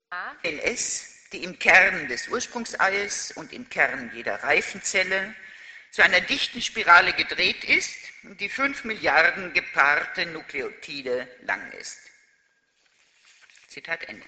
DNS, die im Kern des Ursprungseies und im Kern jeder Reifenzelle zu einer dichten Spirale gedreht ist, die 5 Milliarden gepaarte Nukleotide lang ist. Zitat Ende.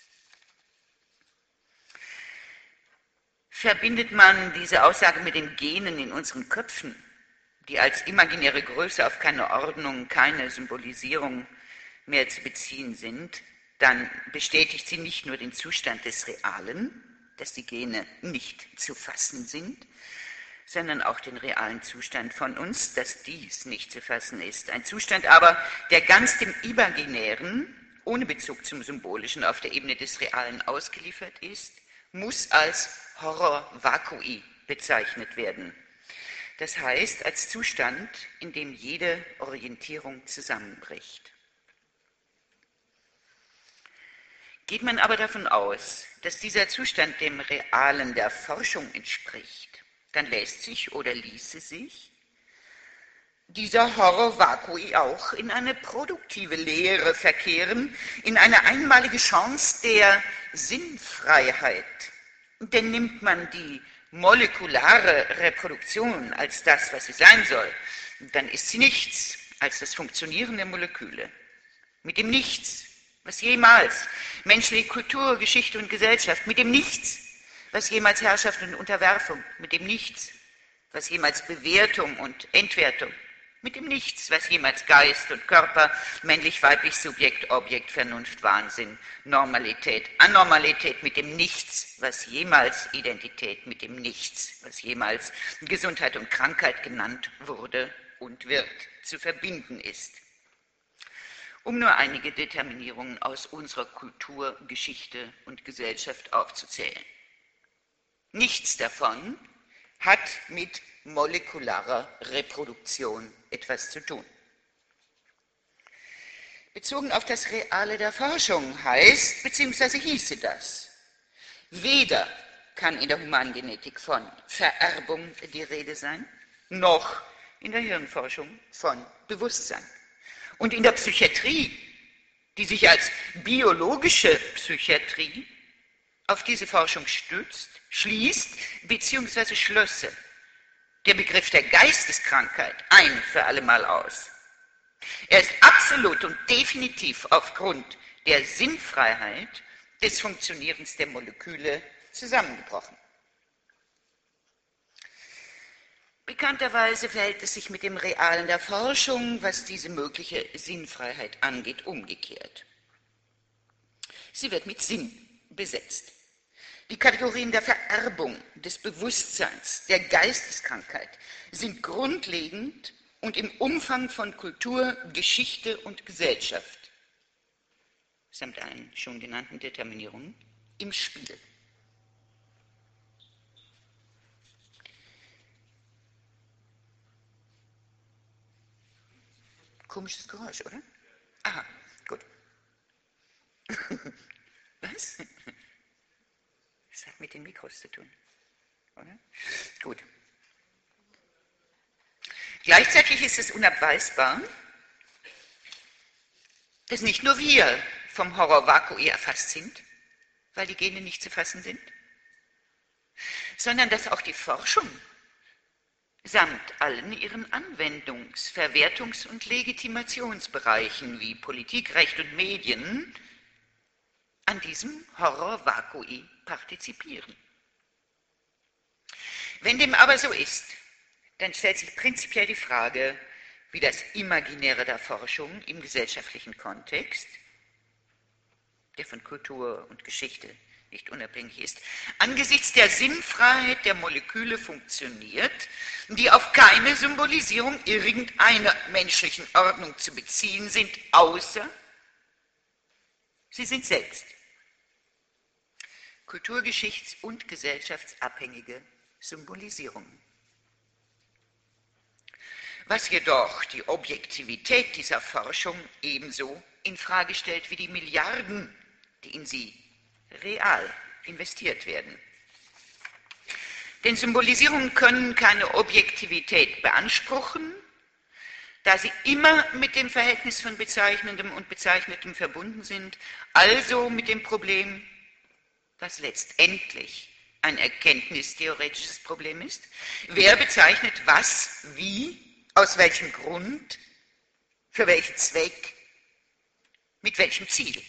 Verbindet man diese Aussage mit den Genen in unseren Köpfen, die als imaginäre Größe auf keine Ordnung, keine Symbolisierung mehr zu beziehen sind, dann bestätigt sie nicht nur den Zustand des Realen, dass die Gene nicht zu fassen sind, sondern auch den realen Zustand von uns, dass dies nicht zu fassen ist. Ein Zustand aber, der ganz dem Imaginären, ohne Bezug zum Symbolischen, auf der Ebene des Realen ausgeliefert ist, muss als Horror vacui bezeichnet werden. Das heißt, als Zustand, in dem jede Orientierung zusammenbricht. Geht man aber davon aus, dass dieser Zustand dem Realen der Forschung entspricht, dann lässt sich oder ließe sich dieser Horror vacui auch in eine produktive Lehre verkehren, in eine einmalige Chance der Sinnfreiheit. Denn nimmt man die molekulare Reproduktion als das, was sie sein soll, dann ist sie nichts als das Funktionieren der Moleküle. Mit dem Nichts, was jemals menschliche Kultur, Geschichte und Gesellschaft, mit dem Nichts, was jemals Herrschaft und Unterwerfung, mit dem Nichts, was jemals Bewertung und Entwertung, mit dem Nichts, was jemals Geist und Körper, männlich, weiblich, Subjekt, Objekt, Vernunft, Wahnsinn, Normalität, Anormalität, mit dem Nichts, was jemals Identität, mit dem Nichts, was jemals Gesundheit und Krankheit genannt wurde und wird, zu verbinden ist. Um nur einige Determinierungen aus unserer Kultur, Geschichte und Gesellschaft aufzuzählen. Nichts davon hat mit molekularer Reproduktion etwas zu tun. Bezogen auf das Reale der Forschung heißt, beziehungsweise hieße das, weder kann in der Humangenetik von Vererbung die Rede sein, noch in der Hirnforschung von Bewusstsein. Und in der Psychiatrie, die sich als biologische Psychiatrie auf diese Forschung stützt, schließt bzw. schlösse der Begriff der Geisteskrankheit ein für allemal aus. Er ist absolut und definitiv aufgrund der Sinnfreiheit des Funktionierens der Moleküle zusammengebrochen. Bekannterweise verhält es sich mit dem Realen der Forschung, was diese mögliche Sinnfreiheit angeht, umgekehrt. Sie wird mit Sinn besetzt. Die Kategorien der Vererbung, des Bewusstseins, der Geisteskrankheit sind grundlegend und im Umfang von Kultur, Geschichte und Gesellschaft, samt allen schon genannten Determinierungen, im Spiel. Komisches Geräusch, oder? Aha, gut. Was? Das hat mit den Mikros zu tun, oder? Gut. Gleichzeitig ist es unabweisbar, dass nicht nur wir vom Horror vacui erfasst sind, weil die Gene nicht zu fassen sind, sondern dass auch die Forschung samt allen ihren Anwendungs-, Verwertungs- und Legitimationsbereichen wie Politik, Recht und Medien an diesem Horror vacui partizipieren. Wenn dem aber so ist, dann stellt sich prinzipiell die Frage, wie das Imaginäre der Forschung im gesellschaftlichen Kontext, der von Kultur und Geschichte nicht unabhängig ist, angesichts der Sinnfreiheit der Moleküle funktioniert, die auf keine Symbolisierung irgendeiner menschlichen Ordnung zu beziehen sind, außer sie sind selbst kulturgeschichts- und gesellschaftsabhängige Symbolisierungen. Was jedoch die Objektivität dieser Forschung ebenso in Frage stellt wie die Milliarden, die in sie real investiert werden. Denn Symbolisierungen können keine Objektivität beanspruchen, da sie immer mit dem Verhältnis von Bezeichnendem und Bezeichnetem verbunden sind, also mit dem Problem, das letztendlich ein erkenntnistheoretisches Problem ist? Wer bezeichnet was, wie, aus welchem Grund, für welchen Zweck, mit welchem Ziel?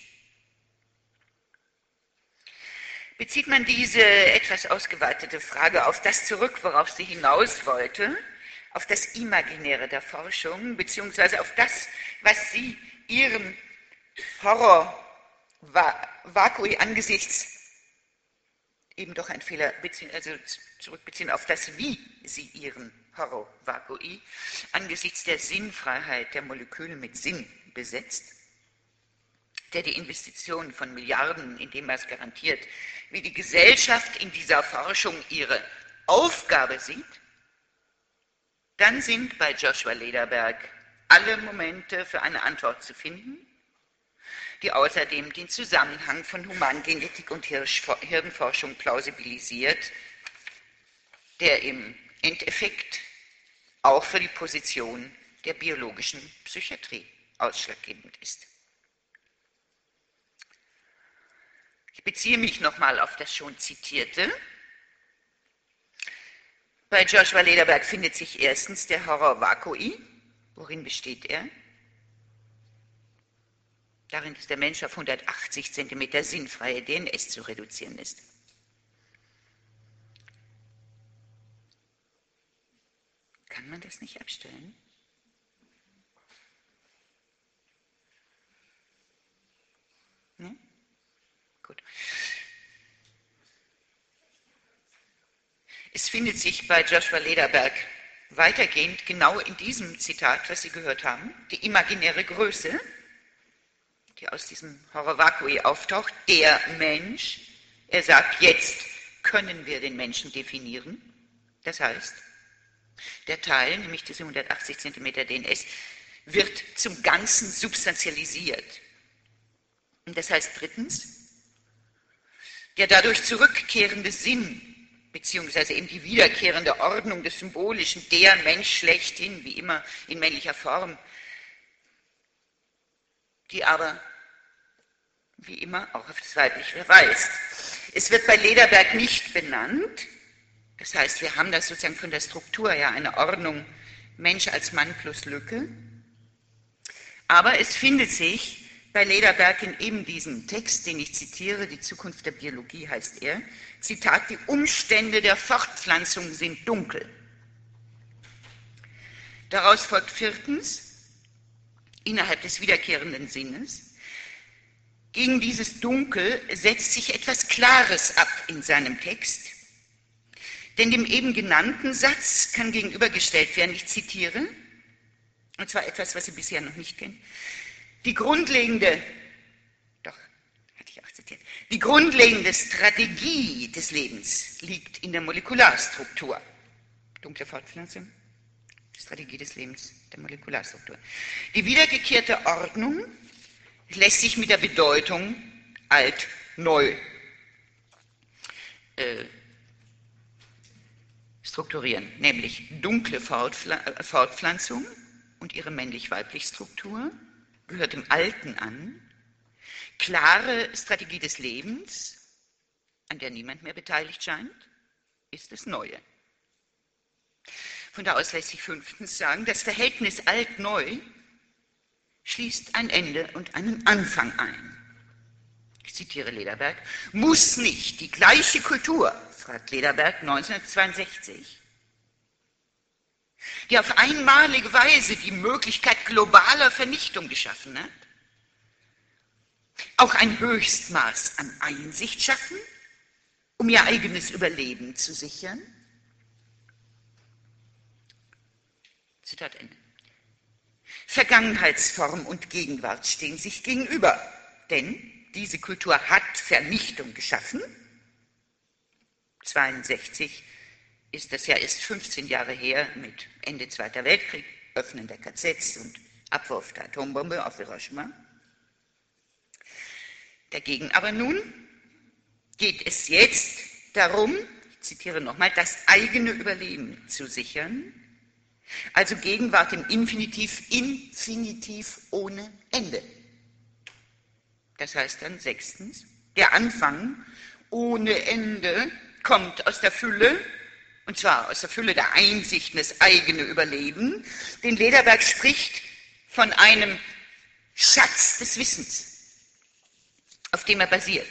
Bezieht man diese etwas ausgeweitete Frage auf das zurück, worauf sie hinaus wollte, auf das Imaginäre der Forschung, beziehungsweise auf das, was sie ihrem Horror vacui angesichts, eben doch ein Fehler, also zurückbeziehen auf das, wie sie ihren Horror vacui angesichts der Sinnfreiheit der Moleküle mit Sinn besetzt, der die Investition von Milliarden in dem Maß garantiert, wie die Gesellschaft in dieser Forschung ihre Aufgabe sieht, dann sind bei Joshua Lederberg alle Momente für eine Antwort zu finden, die außerdem den Zusammenhang von Humangenetik und Hirnforschung plausibilisiert, der im Endeffekt auch für die Position der biologischen Psychiatrie ausschlaggebend ist. Ich beziehe mich nochmal auf das schon Zitierte. Bei Joshua Lederberg findet sich erstens der Horror vacui. Worin besteht er? Darin, dass der Mensch auf 180 cm sinnfreie DNS zu reduzieren ist. Kann man das nicht abstellen? Ne? Gut. Es findet sich bei Joshua Lederberg weitergehend genau in diesem Zitat, was Sie gehört haben, die imaginäre Größe, die aus diesem Horror vacui auftaucht, der Mensch. Er sagt, jetzt können wir den Menschen definieren. Das heißt, der Teil, nämlich diese 180 cm DNS, wird zum Ganzen substantialisiert. Und das heißt drittens, der dadurch zurückkehrende Sinn, beziehungsweise eben die wiederkehrende Ordnung des Symbolischen, der Mensch schlechthin, wie immer in männlicher Form, die aber wie immer auch auf das Weibliche verweist. Es wird bei Lederberg nicht benannt, das heißt, wir haben das sozusagen von der Struktur her eine Ordnung Mensch als Mann plus Lücke, aber es findet sich bei Lederberg in eben diesem Text, den ich zitiere, die Zukunft der Biologie heißt er, Zitat, die Umstände der Fortpflanzung sind dunkel. Daraus folgt viertens, innerhalb des wiederkehrenden Sinnes, gegen dieses Dunkel setzt sich etwas Klares ab in seinem Text, denn dem eben genannten Satz kann gegenübergestellt werden, ich zitiere, und zwar etwas, was Sie bisher noch nicht kennen, die grundlegende Strategie des Lebens liegt in der Molekularstruktur. Dunkle Fortpflanzung, Strategie des Lebens, der Molekularstruktur. Die wiedergekehrte Ordnung lässt sich mit der Bedeutung alt-neu strukturieren, nämlich dunkle Fortpflanzung und ihre männlich-weibliche Struktur gehört dem Alten an, klare Strategie des Lebens, an der niemand mehr beteiligt scheint, ist das Neue. Von da aus lässt sich fünftens sagen, das Verhältnis alt-neu schließt ein Ende und einen Anfang ein. Ich zitiere Lederberg, muss nicht die gleiche Kultur, fragt Lederberg 1962, die auf einmalige Weise die Möglichkeit globaler Vernichtung geschaffen hat, auch ein Höchstmaß an Einsicht schaffen, um ihr eigenes Überleben zu sichern? Zitat Ende. Vergangenheitsform und Gegenwart stehen sich gegenüber, denn diese Kultur hat Vernichtung geschaffen. 1962 ist das ja erst 15 Jahre her mit Ende Zweiter Weltkrieg, Öffnen der KZs und Abwurf der Atombombe auf Hiroshima. Dagegen aber nun geht es jetzt darum, ich zitiere nochmal, das eigene Überleben zu sichern, also Gegenwart im Infinitiv, Infinitiv ohne Ende. Das heißt dann sechstens, der Anfang ohne Ende kommt aus der Fülle, und zwar aus der Fülle der Einsicht in das eigene Überleben. Denn Lederberg spricht von einem Schatz des Wissens, auf dem er basiert.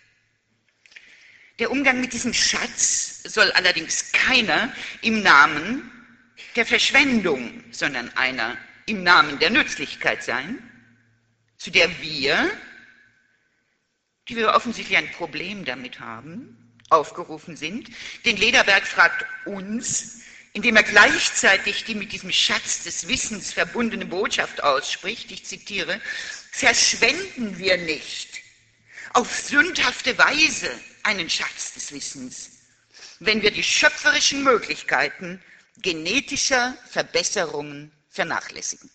Der Umgang mit diesem Schatz soll allerdings keiner im Namen der Verschwendung, sondern einer im Namen der Nützlichkeit sein, zu der wir, die wir offensichtlich ein Problem damit haben, aufgerufen sind. Denn Lederberg fragt uns, indem er gleichzeitig die mit diesem Schatz des Wissens verbundene Botschaft ausspricht, ich zitiere, verschwenden wir nicht auf sündhafte Weise einen Schatz des Wissens, wenn wir die schöpferischen Möglichkeiten genetischer Verbesserungen vernachlässigen.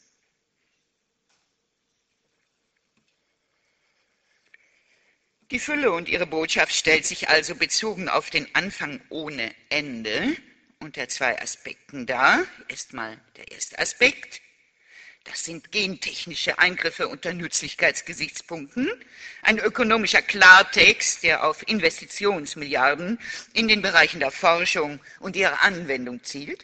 Die Fülle und ihre Botschaft stellt sich also bezogen auf den Anfang ohne Ende unter zwei Aspekten dar. Erstmal der erste Aspekt, das sind gentechnische Eingriffe unter Nützlichkeitsgesichtspunkten, ein ökonomischer Klartext, der auf Investitionsmilliarden in den Bereichen der Forschung und ihrer Anwendung zielt.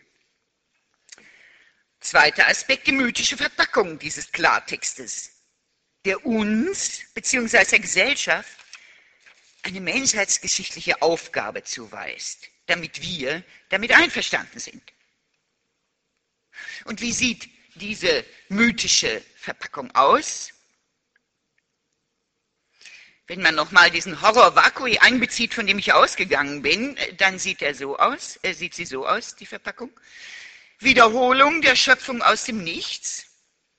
Zweiter Aspekt, die mythische Verpackung dieses Klartextes, der uns bzw. der Gesellschaft eine menschheitsgeschichtliche Aufgabe zuweist, damit wir damit einverstanden sind. Und wie sieht diese mythische Verpackung aus? Wenn man nochmal diesen Horror vacui einbezieht, von dem ich ausgegangen bin, dann sieht sie so aus, die Verpackung. Wiederholung der Schöpfung aus dem Nichts,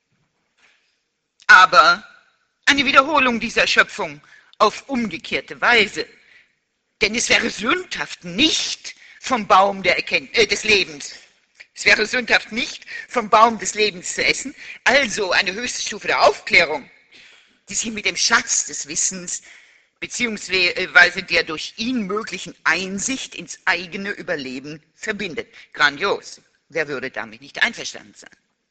aber eine Wiederholung dieser Schöpfung auf umgekehrte Weise. Denn es wäre sündhaft, nicht vom Baum des Lebens. Es wäre sündhaft, nicht vom Baum des Lebens zu essen. Also eine höchste Stufe der Aufklärung, die sich mit dem Schatz des Wissens beziehungsweise der durch ihn möglichen Einsicht ins eigene Überleben verbindet. Grandios. Wer würde damit nicht einverstanden sein?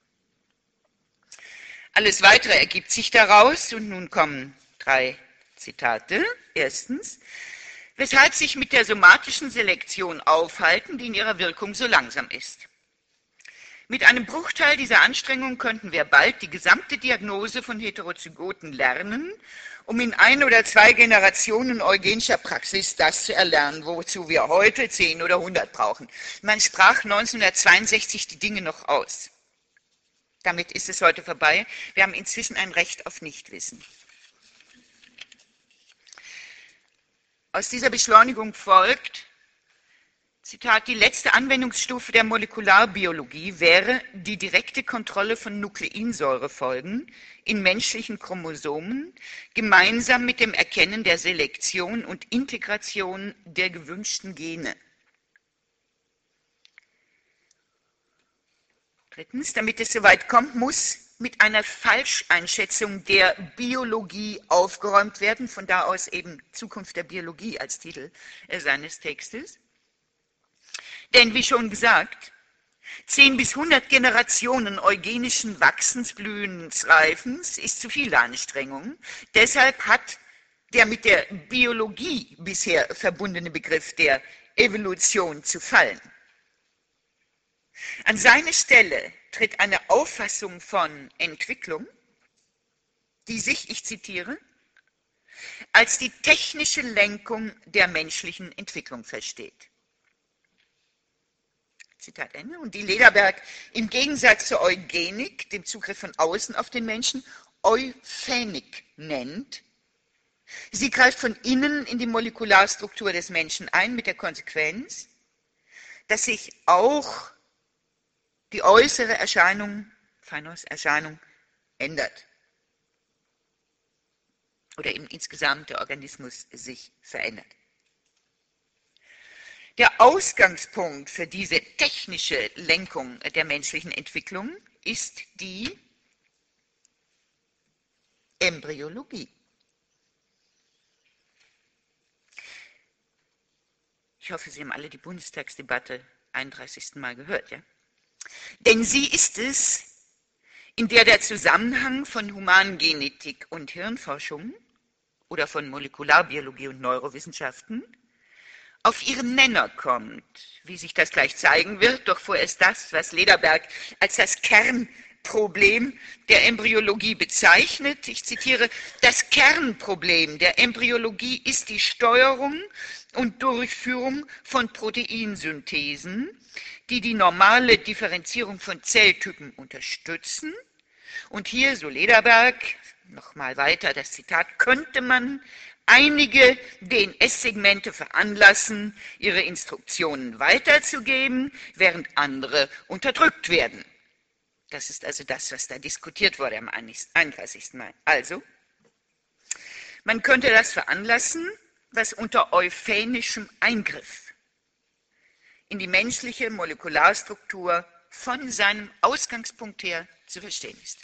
Alles Weitere ergibt sich daraus und nun kommen 3 Zitate. Erstens, weshalb sich mit der somatischen Selektion aufhalten, die in ihrer Wirkung so langsam ist. Mit einem Bruchteil dieser Anstrengung könnten wir bald die gesamte Diagnose von Heterozygoten lernen, um in 1 oder 2 Generationen eugenischer Praxis das zu erlernen, wozu wir heute 10 oder 100 brauchen. Man sprach 1962 die Dinge noch aus. Damit ist es heute vorbei. Wir haben inzwischen ein Recht auf Nichtwissen. Aus dieser Beschleunigung folgt, Zitat, die letzte Anwendungsstufe der Molekularbiologie wäre die direkte Kontrolle von Nukleinsäurefolgen in menschlichen Chromosomen, gemeinsam mit dem Erkennen der Selektion und Integration der gewünschten Gene. Drittens, damit es soweit kommt, muss mit einer Falscheinschätzung der Biologie aufgeräumt werden, von da aus eben Zukunft der Biologie als Titel seines Textes. Denn wie schon gesagt, 10 bis 100 Generationen eugenischen Wachsens, Blühens, Reifens ist zu viel Anstrengung. Deshalb hat der mit der Biologie bisher verbundene Begriff der Evolution zu fallen. An seine Stelle tritt eine Auffassung von Entwicklung, die sich, ich zitiere, als die technische Lenkung der menschlichen Entwicklung versteht. Zitat Ende. Und die Lederberg im Gegensatz zur Eugenik, dem Zugriff von außen auf den Menschen, Euphenik nennt. Sie greift von innen in die Molekularstruktur des Menschen ein, mit der Konsequenz, dass sich auch die äußere Erscheinung, Erscheinung ändert. Oder eben insgesamt der Organismus sich verändert. Der Ausgangspunkt für diese technische Lenkung der menschlichen Entwicklung ist die Embryologie. Ich hoffe, Sie haben alle die Bundestagsdebatte 31. Mal gehört, ja? Denn sie ist es, in der der Zusammenhang von Humangenetik und Hirnforschung oder von Molekularbiologie und Neurowissenschaften auf ihren Nenner kommt, wie sich das gleich zeigen wird, doch vorerst das, was Lederberg als das Kernproblem der Embryologie bezeichnet. Ich zitiere: Das Kernproblem der Embryologie ist die Steuerung und Durchführung von Proteinsynthesen, die die normale Differenzierung von Zelltypen unterstützen. Und hier, so Lederberg, nochmal weiter das Zitat: könnte man einige DNS-Segmente veranlassen, ihre Instruktionen weiterzugeben, während andere unterdrückt werden. Das ist also das, was da diskutiert wurde am 31. Mai. Also, man könnte das veranlassen, was unter euphänischem Eingriff in die menschliche Molekularstruktur von seinem Ausgangspunkt her zu verstehen ist.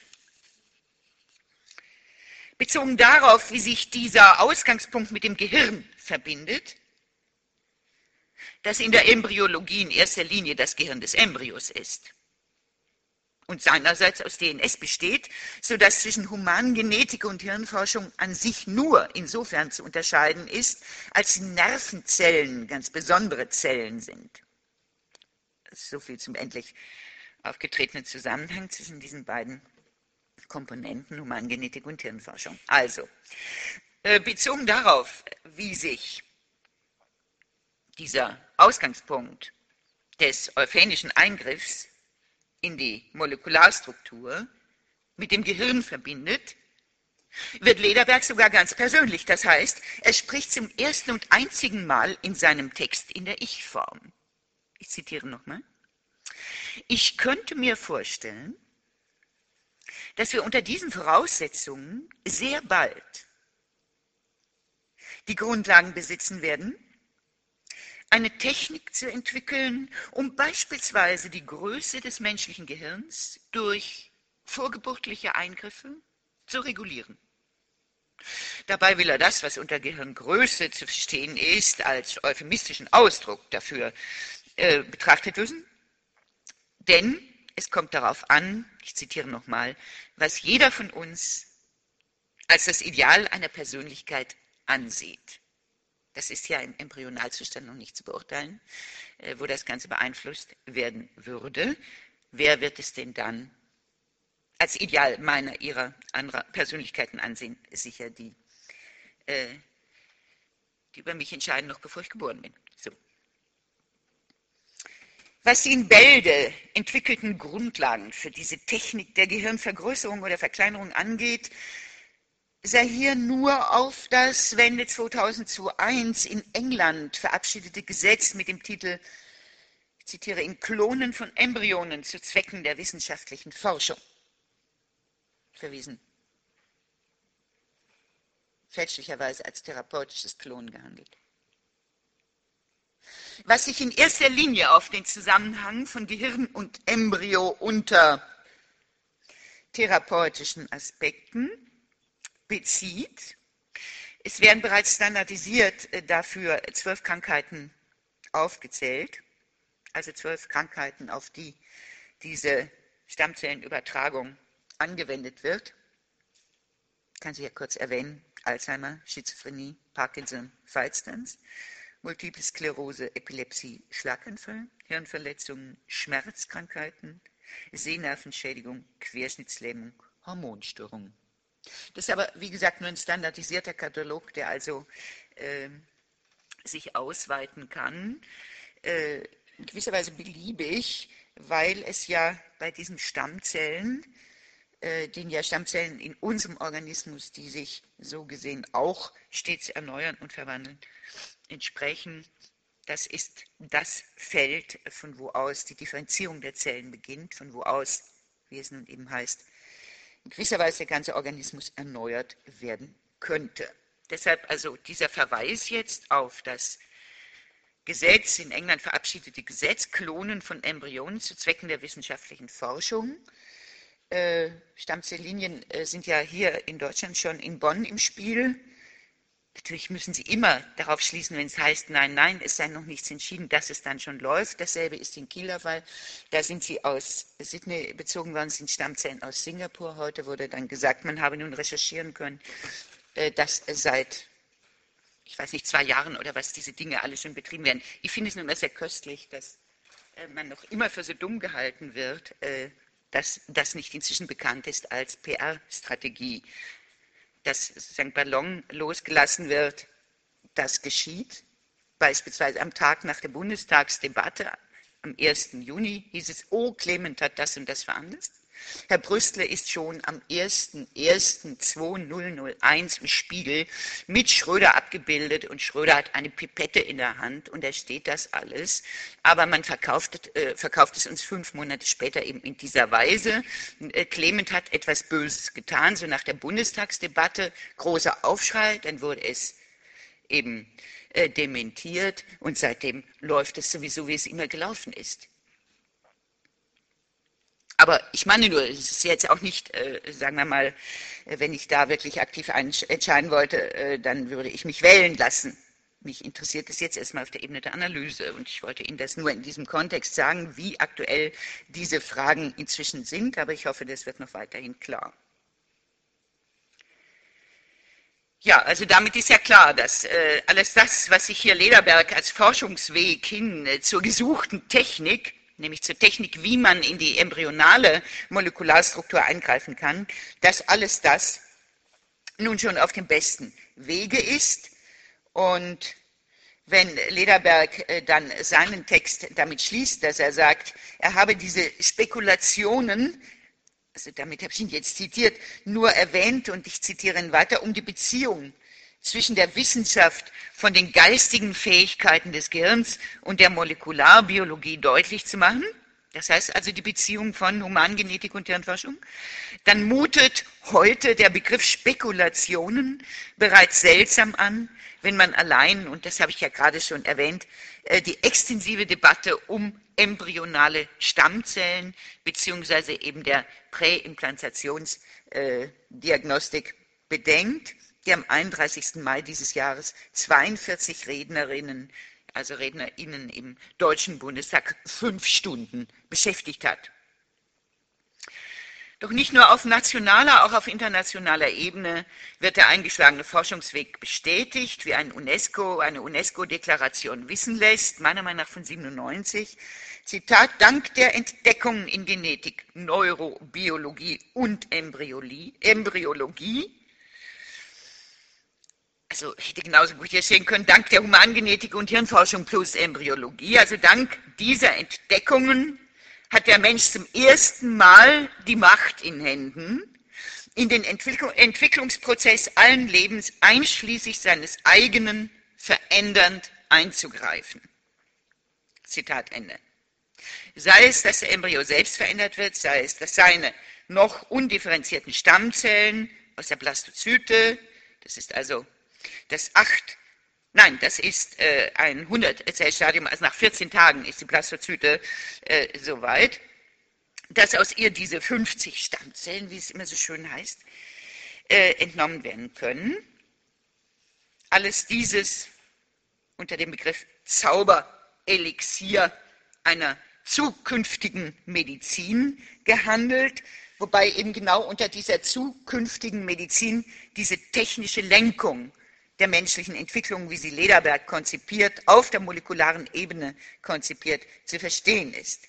Bezogen darauf, wie sich dieser Ausgangspunkt mit dem Gehirn verbindet, das in der Embryologie in erster Linie das Gehirn des Embryos ist und seinerseits aus DNS besteht, sodass zwischen Humangenetik und Hirnforschung an sich nur insofern zu unterscheiden ist, als Nervenzellen ganz besondere Zellen sind. So viel zum endlich aufgetretenen Zusammenhang zwischen diesen beiden Komponenten Humangenetik und Hirnforschung. Also, bezogen darauf, wie sich dieser Ausgangspunkt des euphänischen Eingriffs in die Molekularstruktur mit dem Gehirn verbindet, wird Lederberg sogar ganz persönlich. Das heißt, er spricht zum ersten und einzigen Mal in seinem Text in der Ich-Form. Ich zitiere nochmal: Ich könnte mir vorstellen, dass wir unter diesen Voraussetzungen sehr bald die Grundlagen besitzen werden, eine Technik zu entwickeln, um beispielsweise die Größe des menschlichen Gehirns durch vorgeburtliche Eingriffe zu regulieren. Dabei will er das, was unter Gehirngröße zu verstehen ist, als euphemistischen Ausdruck dafür betrachtet wissen, denn es kommt darauf an, ich zitiere nochmal, was jeder von uns als das Ideal einer Persönlichkeit ansieht. Das ist ja im Embryonalzustand noch nicht zu beurteilen, wo das Ganze beeinflusst werden würde. Wer wird es denn dann als Ideal meiner, ihrer, anderer Persönlichkeiten ansehen? Sicher die, die über mich entscheiden, noch bevor ich geboren bin. So. Was die in Bälde entwickelten Grundlagen für diese Technik der Gehirnvergrößerung oder Verkleinerung angeht, sei hier nur auf das Wende 2001 in England verabschiedete Gesetz mit dem Titel, ich zitiere, im Klonen von Embryonen zu Zwecken der wissenschaftlichen Forschung verwiesen. Fälschlicherweise als therapeutisches Klonen gehandelt. Was sich in erster Linie auf den Zusammenhang von Gehirn und Embryo unter therapeutischen Aspekten bezieht. Es werden bereits standardisiert dafür 12 Krankheiten aufgezählt, also 12 Krankheiten, auf die diese Stammzellenübertragung angewendet wird. Ich kann sie ja kurz erwähnen: Alzheimer, Schizophrenie, Parkinson, Falstans, Multiple Sklerose, Epilepsie, Schlaganfall, Hirnverletzungen, Schmerzkrankheiten, Sehnervenschädigung, Querschnittslähmung, Hormonstörungen. Das ist aber, wie gesagt, nur ein standardisierter Katalog, der also sich ausweiten kann, in gewisser Weise beliebig, weil es ja bei diesen Stammzellen, den ja Stammzellen in unserem Organismus, die sich so gesehen auch stets erneuern und verwandeln, entsprechen. Das ist das Feld, von wo aus die Differenzierung der Zellen beginnt, von wo aus, wie es nun eben heißt, in gewisser Weise der ganze Organismus erneuert werden könnte. Deshalb also dieser Verweis jetzt auf das Gesetz, in England verabschiedete Gesetz, Klonen von Embryonen zu Zwecken der wissenschaftlichen Forschung. Stammzelllinien sind ja hier in Deutschland schon in Bonn im Spiel. Natürlich müssen Sie immer darauf schließen, wenn es heißt, nein, nein, es sei noch nichts entschieden, dass es dann schon läuft. Dasselbe ist in Kiel der Fall. Da sind sie aus Sydney bezogen worden, sind Stammzellen aus Singapur. Heute wurde dann gesagt, man habe nun recherchieren können, dass seit, ich weiß nicht, 2 Jahren oder was, diese Dinge alle schon betrieben werden. Ich finde es nur immer sehr köstlich, dass man noch immer für so dumm gehalten wird, dass das nicht inzwischen bekannt ist als PR-Strategie, dass sozusagen Ballon losgelassen wird. Das geschieht. Beispielsweise am Tag nach der Bundestagsdebatte, am 1. Juni, hieß es, oh, Clement hat das und das veranlasst. Herr Brüstler ist schon am 1.1.2001 im Spiegel mit Schröder abgebildet und Schröder hat eine Pipette in der Hand und da steht das alles. Aber man verkauft es uns 5 Monate später eben in dieser Weise. Clement hat etwas Böses getan, so nach der Bundestagsdebatte, großer Aufschrei, dann wurde es eben dementiert und seitdem läuft es sowieso, wie es immer gelaufen ist. Aber ich meine nur, es ist jetzt auch nicht, sagen wir mal, wenn ich da wirklich aktiv entscheiden wollte, dann würde ich mich wählen lassen. Mich interessiert es jetzt erstmal auf der Ebene der Analyse und ich wollte Ihnen das nur in diesem Kontext sagen, wie aktuell diese Fragen inzwischen sind, aber ich hoffe, das wird noch weiterhin klar. Ja, also damit ist ja klar, dass alles das, was sich hier Lederberg als Forschungsweg hin zur gesuchten Technik, nämlich zur Technik, wie man in die embryonale Molekularstruktur eingreifen kann, dass alles das nun schon auf dem besten Wege ist. Und wenn Lederberg dann seinen Text damit schließt, dass er sagt, er habe diese Spekulationen, also damit habe ich ihn jetzt zitiert, nur erwähnt, und ich zitiere ihn weiter, um die Beziehung zwischen der Wissenschaft von den geistigen Fähigkeiten des Gehirns und der Molekularbiologie deutlich zu machen, das heißt also die Beziehung von Humangenetik und Hirnforschung, dann mutet heute der Begriff Spekulationen bereits seltsam an, wenn man allein, und das habe ich ja gerade schon erwähnt, die extensive Debatte um embryonale Stammzellen beziehungsweise eben der Präimplantationsdiagnostik bedenkt, die am 31. Mai dieses Jahres 42 Rednerinnen, also RednerInnen im Deutschen Bundestag 5 Stunden beschäftigt hat. Doch nicht nur auf nationaler, auch auf internationaler Ebene wird der eingeschlagene Forschungsweg bestätigt, wie eine UNESCO-Deklaration wissen lässt, meiner Meinung nach von 97. Zitat, dank der Entdeckungen in Genetik, Neurobiologie und Embryologie, also hätte genauso gut hier stehen können, dank der Humangenetik und Hirnforschung plus Embryologie, also dank dieser Entdeckungen hat der Mensch zum ersten Mal die Macht in Händen, in den Entwicklungsprozess allen Lebens einschließlich seines eigenen verändernd einzugreifen. Zitat Ende. Sei es, dass der Embryo selbst verändert wird, sei es, dass seine noch undifferenzierten Stammzellen aus der Blastozyte, das ist also das ein 100-Zellstadium, also nach 14 Tagen ist die Blastozyte soweit, dass aus ihr diese 50 Stammzellen, wie es immer so schön heißt, entnommen werden können. Alles dieses unter dem Begriff Zauberelixier einer zukünftigen Medizin gehandelt, wobei eben genau unter dieser zukünftigen Medizin diese technische Lenkung der menschlichen Entwicklung, wie sie Lederberg konzipiert, auf der molekularen Ebene konzipiert, zu verstehen ist.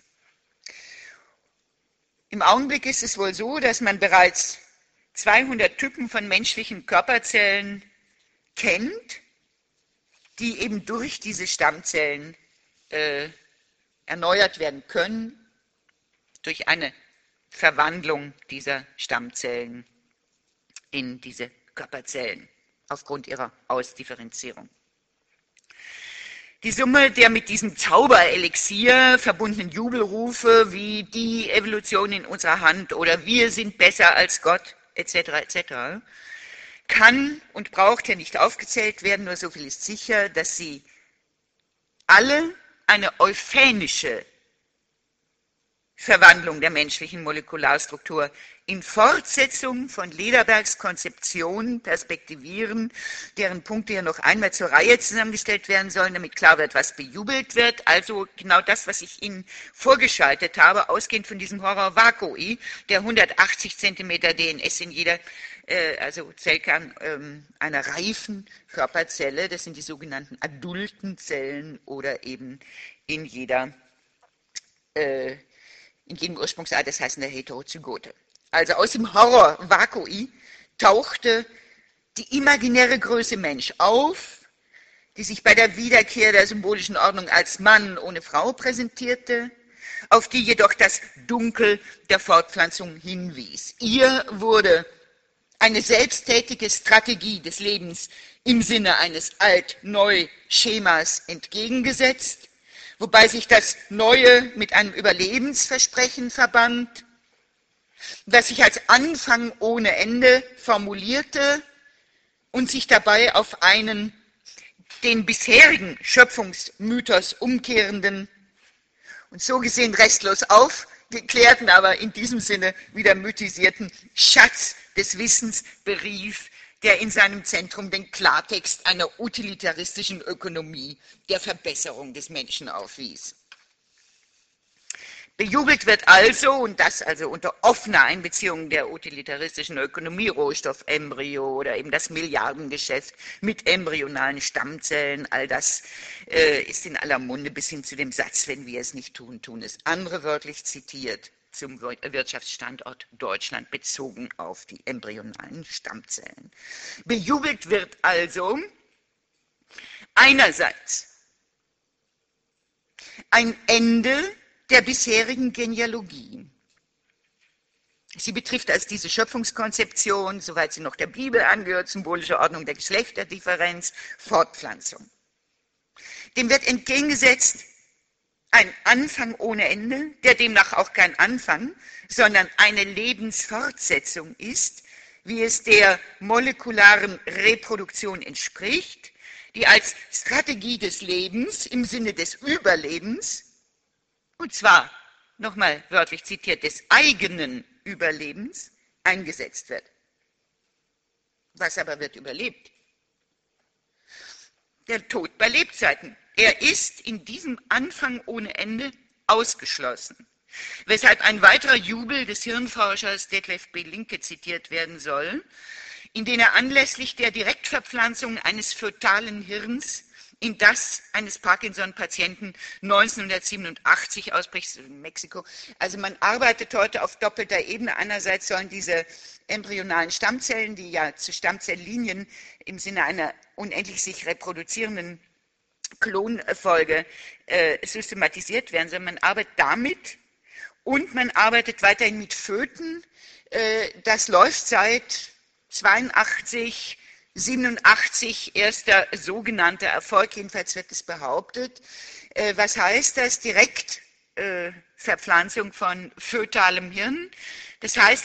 Im Augenblick ist es wohl so, dass man bereits 200 Typen von menschlichen Körperzellen kennt, die eben durch diese Stammzellen erneuert werden können, durch eine Verwandlung dieser Stammzellen in diese Körperzellen aufgrund ihrer Ausdifferenzierung. Die Summe der mit diesem Zauberelixier verbundenen Jubelrufe wie die Evolution in unserer Hand oder wir sind besser als Gott etc. etc. kann und braucht ja nicht aufgezählt werden, nur so viel ist sicher, dass sie alle eine euphemische Verwandlung der menschlichen Molekularstruktur in Fortsetzung von Lederbergs Konzeption perspektivieren, deren Punkte hier noch einmal zur Reihe zusammengestellt werden sollen, damit klar wird, was bejubelt wird. Also genau das, was ich Ihnen vorgeschaltet habe, ausgehend von diesem Horror Vakui, der 180 cm DNS in jeder also Zellkern einer reifen Körperzelle, das sind die sogenannten adulten Zellen oder eben in jedem Ursprungsei, das heißt in der Heterozygote. Also aus dem Horror Vakui tauchte die imaginäre Größe Mensch auf, die sich bei der Wiederkehr der symbolischen Ordnung als Mann ohne Frau präsentierte, auf die jedoch das Dunkel der Fortpflanzung hinwies. Ihr wurde eine selbsttätige Strategie des Lebens im Sinne eines Alt-Neu-Schemas entgegengesetzt, wobei sich das Neue mit einem Überlebensversprechen verband, das sich als Anfang ohne Ende formulierte und sich dabei auf einen den bisherigen Schöpfungsmythos umkehrenden und so gesehen restlos aufgeklärten, aber in diesem Sinne wieder mythisierten Schatz des Wissens berief, der in seinem Zentrum den Klartext einer utilitaristischen Ökonomie der Verbesserung des Menschen aufwies. Bejubelt wird also, und das also unter offener Einbeziehung der utilitaristischen Ökonomie, Rohstoffembryo oder eben das Milliardengeschäft mit embryonalen Stammzellen, all das ist in aller Munde bis hin zu dem Satz, wenn wir es nicht tun, tun es andere, wörtlich zitiert, zum Wirtschaftsstandort Deutschland bezogen auf die embryonalen Stammzellen. Bejubelt wird also einerseits ein Ende der bisherigen Genealogie. Sie betrifft als diese Schöpfungskonzeption, soweit sie noch der Bibel angehört, symbolische Ordnung der Geschlechterdifferenz, Fortpflanzung. Dem wird entgegengesetzt ein Anfang ohne Ende, der demnach auch kein Anfang, sondern eine Lebensfortsetzung ist, wie es der molekularen Reproduktion entspricht, die als Strategie des Lebens im Sinne des Überlebens, und zwar, nochmal wörtlich zitiert, des eigenen Überlebens eingesetzt wird. Was aber wird überlebt? Der Tod bei Lebzeiten. Er ist in diesem Anfang ohne Ende ausgeschlossen. Weshalb ein weiterer Jubel des Hirnforschers Detlef B. Linke zitiert werden soll, in den er anlässlich der Direktverpflanzung eines fötalen Hirns in das eines Parkinson-Patienten 1987 ausbricht in Mexiko. Also man arbeitet heute auf doppelter Ebene. Einerseits sollen diese embryonalen Stammzellen, die ja zu Stammzelllinien im Sinne einer unendlich sich reproduzierenden Klonfolge systematisiert werden, sondern man arbeitet damit und man arbeitet weiterhin mit Föten. Das läuft seit 82, 87 erster sogenannter Erfolg, jedenfalls wird es behauptet. Was heißt das? Direktverpflanzung von fötalem Hirn. Das heißt,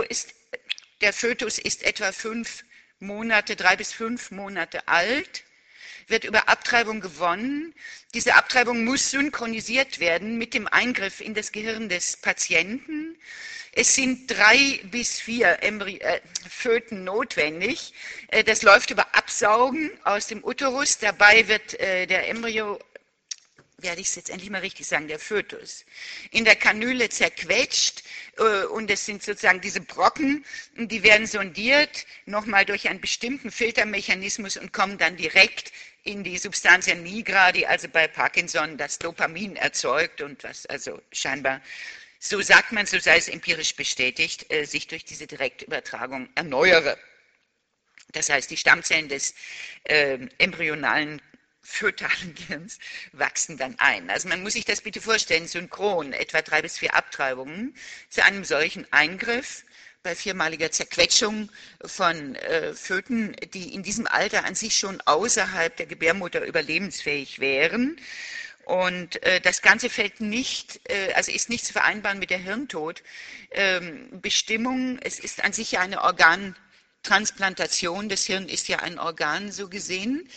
der Fötus ist etwa 5 Monate, 3 bis 5 Monate alt, wird über Abtreibung gewonnen. Diese Abtreibung muss synchronisiert werden mit dem Eingriff in das Gehirn des Patienten. Es sind 3 bis 4 Föten notwendig. Das läuft über Absaugen aus dem Uterus. Dabei wird der Embryo, werde ich es jetzt endlich mal richtig sagen, der Fötus, in der Kanüle zerquetscht und es sind sozusagen diese Brocken, die werden sondiert, nochmal durch einen bestimmten Filtermechanismus und kommen dann direkt in die Substantia nigra, die also bei Parkinson das Dopamin erzeugt und was also scheinbar, so sagt man, so sei es empirisch bestätigt, sich durch diese Direktübertragung erneuere. Das heißt, die Stammzellen des embryonalen fötalen Gehirns wachsen dann ein. Also man muss sich das bitte vorstellen, synchron, etwa 3 bis 4 Abtreibungen zu einem solchen Eingriff bei 4-maliger Zerquetschung von Föten, die in diesem Alter an sich schon außerhalb der Gebärmutter überlebensfähig wären. Und das Ganze fällt nicht, also ist nicht zu vereinbaren mit der Hirntodbestimmung. Es ist an sich ja eine Organtransplantation. Das Hirn ist ja ein Organ, so gesehen.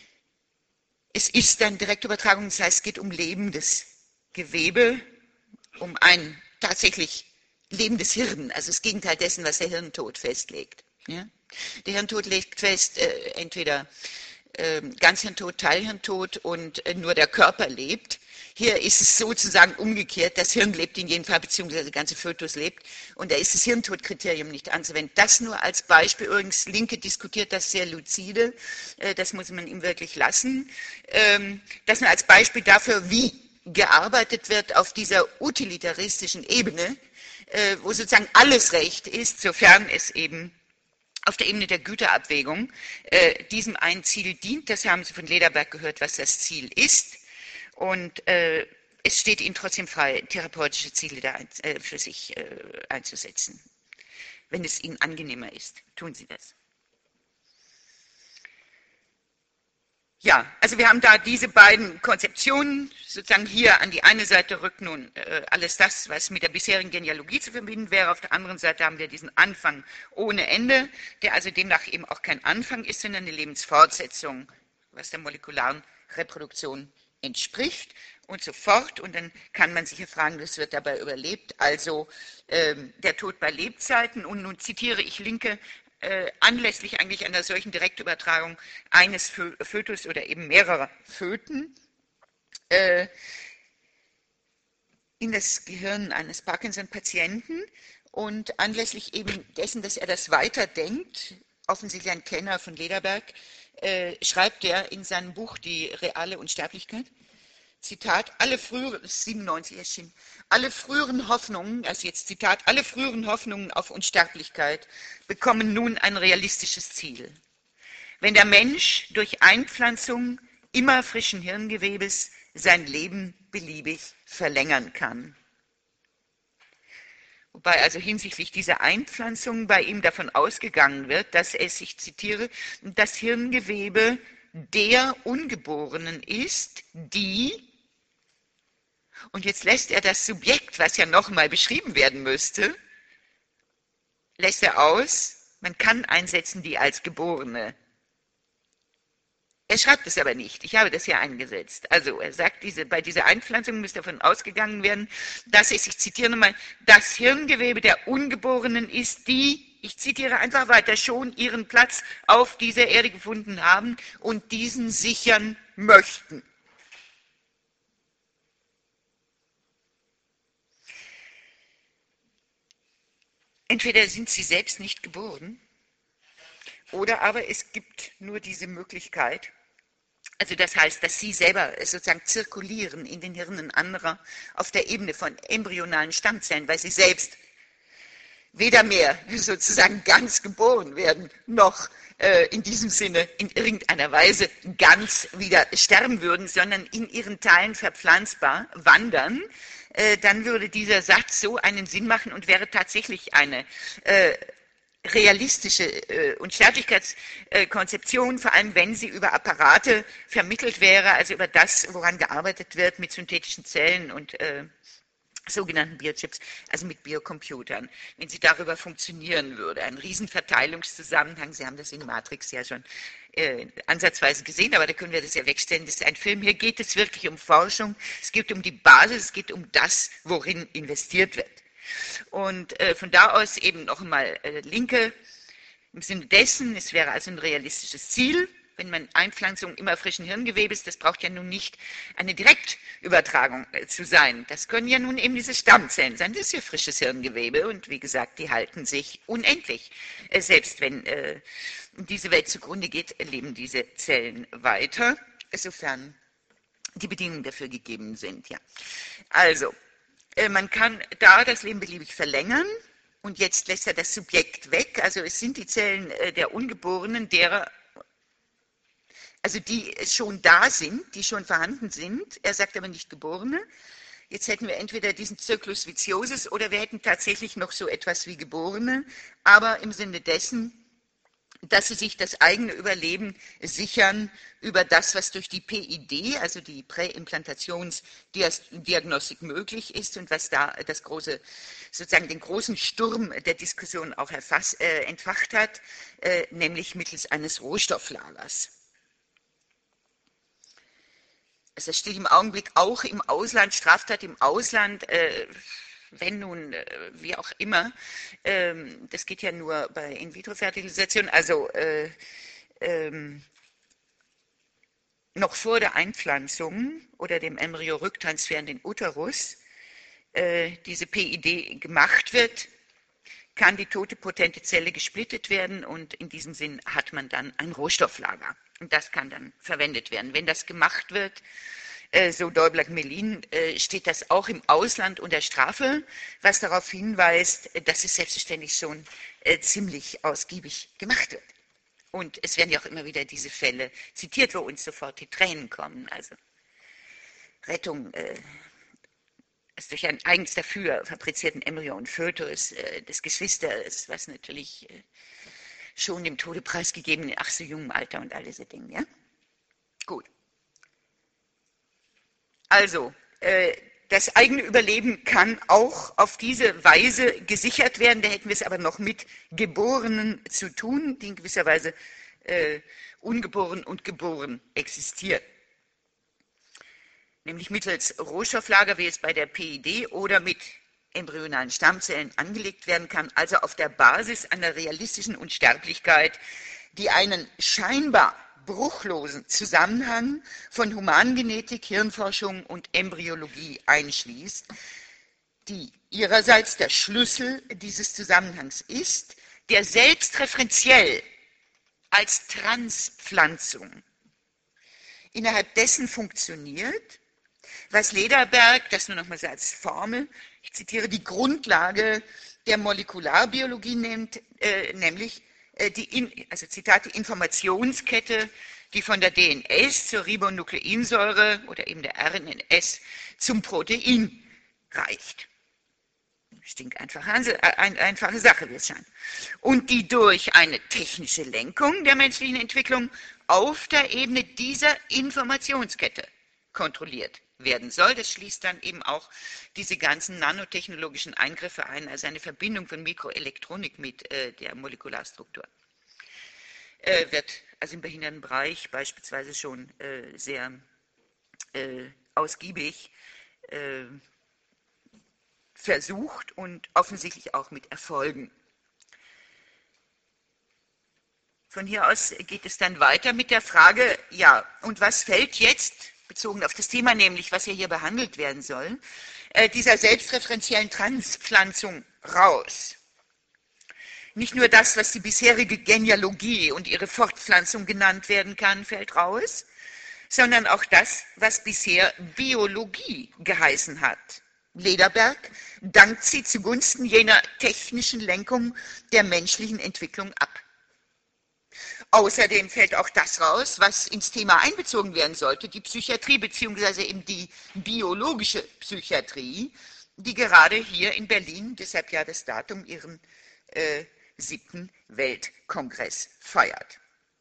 Es ist dann Direktübertragung, das heißt, es geht um lebendes Gewebe, um ein tatsächlich lebendes Hirn, also das Gegenteil dessen, was der Hirntod festlegt. Ja? Der Hirntod legt fest, entweder Ganzhirntod, Teilhirntod und nur der Körper lebt. Hier ist es sozusagen umgekehrt, das Hirn lebt in jedem Fall, beziehungsweise der ganze Fötus lebt, und da ist das Hirntodkriterium nicht anzuwenden. Das nur als Beispiel, übrigens, Linke diskutiert das sehr lucide, das muss man ihm wirklich lassen. Das nur als Beispiel dafür, wie gearbeitet wird auf dieser utilitaristischen Ebene, wo sozusagen alles Recht ist, sofern es eben auf der Ebene der Güterabwägung diesem einen Ziel dient. Das haben Sie von Lederberg gehört, was das Ziel ist. Und es steht Ihnen trotzdem frei, therapeutische Ziele da für sich einzusetzen. Wenn es Ihnen angenehmer ist, tun Sie das. Ja, also wir haben da diese beiden Konzeptionen, sozusagen hier an die eine Seite rückt nun alles das, was mit der bisherigen Genealogie zu verbinden wäre, auf der anderen Seite haben wir diesen Anfang ohne Ende, der also demnach eben auch kein Anfang ist, sondern eine Lebensfortsetzung, was der molekularen Reproduktion entspricht und so fort. Und dann kann man sich ja fragen, was wird dabei überlebt, also der Tod bei Lebzeiten. Und nun zitiere ich Linke, anlässlich eigentlich einer solchen Direktübertragung eines Fötus oder eben mehrerer Föten in das Gehirn eines Parkinson-Patienten und anlässlich eben dessen, dass er das weiterdenkt, offensichtlich ein Kenner von Lederberg, schreibt er in seinem Buch Die reale Unsterblichkeit, Zitat, alle früheren, 97 erschienen, alle früheren Hoffnungen, also jetzt Zitat, alle früheren Hoffnungen auf Unsterblichkeit bekommen nun ein realistisches Ziel. Wenn der Mensch durch Einpflanzung immer frischen Hirngewebes sein Leben beliebig verlängern kann. Wobei also hinsichtlich dieser Einpflanzung bei ihm davon ausgegangen wird, dass es, ich zitiere, das Hirngewebe der Ungeborenen ist, die, und jetzt lässt er das Subjekt, was ja nochmal beschrieben werden müsste, lässt er aus, man kann einsetzen die als Geborene. Er schreibt es aber nicht, ich habe das hier eingesetzt. Also er sagt, bei dieser Einpflanzung müsste davon ausgegangen werden, dass es, ich zitiere nochmal, das Hirngewebe der Ungeborenen ist, die, ich zitiere einfach weiter, schon ihren Platz auf dieser Erde gefunden haben und diesen sichern möchten. Entweder sind sie selbst nicht geboren, oder aber es gibt nur diese Möglichkeit, also das heißt, dass sie selber sozusagen zirkulieren in den Hirnen anderer auf der Ebene von embryonalen Stammzellen, weil sie selbst weder mehr sozusagen ganz geboren werden, noch in diesem Sinne in irgendeiner Weise ganz wieder sterben würden, sondern in ihren Teilen verpflanzbar wandern, dann würde dieser Satz so einen Sinn machen und wäre tatsächlich eine realistische Unsterblichkeitskonzeption, vor allem wenn sie über Apparate vermittelt wäre, also über das, woran gearbeitet wird mit synthetischen Zellen und sogenannten Biochips, also mit Biocomputern, wenn sie darüber funktionieren würde. Ein Riesenverteilungszusammenhang, Sie haben das in Matrix ja schon ansatzweise gesehen, aber da können wir das ja wegstellen. Das ist ein Film, hier geht es wirklich um Forschung, es geht um die Basis, es geht um das, worin investiert wird. Und von da aus eben noch einmal Linke im Sinne dessen, es wäre also ein realistisches Ziel, wenn man Einpflanzung immer frischen Hirngewebes, das braucht ja nun nicht eine Direktübertragung zu sein. Das können ja nun eben diese Stammzellen sein, das ist ja frisches Hirngewebe und wie gesagt, die halten sich unendlich. Selbst wenn diese Welt zugrunde geht, leben diese Zellen weiter, sofern die Bedingungen dafür gegeben sind. Ja. Also, man kann da das Leben beliebig verlängern und jetzt lässt er das Subjekt weg, also es sind die Zellen der Ungeborenen, derer, also die schon da sind, die schon vorhanden sind, er sagt aber nicht Geborene. Jetzt hätten wir entweder diesen Circus viciosus oder wir hätten tatsächlich noch so etwas wie Geborene, aber im Sinne dessen, dass sie sich das eigene Überleben sichern über das, was durch die PID, also die Präimplantationsdiagnostik möglich ist und was da das große, sozusagen den großen Sturm der Diskussion auch entfacht hat, nämlich mittels eines Rohstofflagers. Also das steht im Augenblick auch im Ausland, Straftat im Ausland, wenn nun, wie auch immer, das geht ja nur bei In-vitro-Fertilisation, also noch vor der Einpflanzung oder dem Embryo-Rücktransfer in den Uterus diese PID gemacht wird, kann die tote potente Zelle gesplittet werden und in diesem Sinn hat man dann ein Rohstofflager. Und das kann dann verwendet werden. Wenn das gemacht wird, so Dolberg-Melin, steht das auch im Ausland unter Strafe, was darauf hinweist, dass es selbstverständlich schon ziemlich ausgiebig gemacht wird. Und es werden ja auch immer wieder diese Fälle zitiert, wo uns sofort die Tränen kommen. Also Rettung ist durch einen eigens dafür fabrizierten Embryo und Fötus des Geschwisters, was natürlich schon dem Tode preisgegeben in ach so jungem Alter und all diese Dinge. Ja? Gut. Also, das eigene Überleben kann auch auf diese Weise gesichert werden. Da hätten wir es aber noch mit Geborenen zu tun, die in gewisser Weise ungeboren und geboren existieren. Nämlich mittels Rohstofflager, wie es bei der PID oder mit embryonalen Stammzellen angelegt werden kann, also auf der Basis einer realistischen Unsterblichkeit, die einen scheinbar bruchlosen Zusammenhang von Humangenetik, Hirnforschung und Embryologie einschließt, die ihrerseits der Schlüssel dieses Zusammenhangs ist, der selbstreferenziell als Transpflanzung innerhalb dessen funktioniert, was Lederberg, das nur noch mal so als Formel, ich zitiere, die Grundlage der Molekularbiologie nennt, nämlich also Zitat, die Informationskette, die von der DNS zur Ribonukleinsäure oder eben der RNS zum Protein reicht. Einfache Sache, wie es scheint. Und die durch eine technische Lenkung der menschlichen Entwicklung auf der Ebene dieser Informationskette kontrolliert werden soll. Das schließt dann eben auch diese ganzen nanotechnologischen Eingriffe ein, also eine Verbindung von Mikroelektronik mit der Molekularstruktur. Wird also im Behindertenbereich beispielsweise schon sehr ausgiebig versucht und offensichtlich auch mit Erfolgen. Von hier aus geht es dann weiter mit der Frage, ja, und was fällt jetzt, bezogen auf das Thema nämlich, was ja hier behandelt werden soll, dieser selbstreferenziellen Transpflanzung raus? Nicht nur das, was die bisherige Genealogie und ihre Fortpflanzung genannt werden kann, fällt raus, sondern auch das, was bisher Biologie geheißen hat. Lederberg dankt sie zugunsten jener technischen Lenkung der menschlichen Entwicklung ab. Außerdem fällt auch das raus, was ins Thema einbezogen werden sollte, die Psychiatrie beziehungsweise eben die biologische Psychiatrie, die gerade hier in Berlin, deshalb ja das Datum, ihren 7. Weltkongress feiert.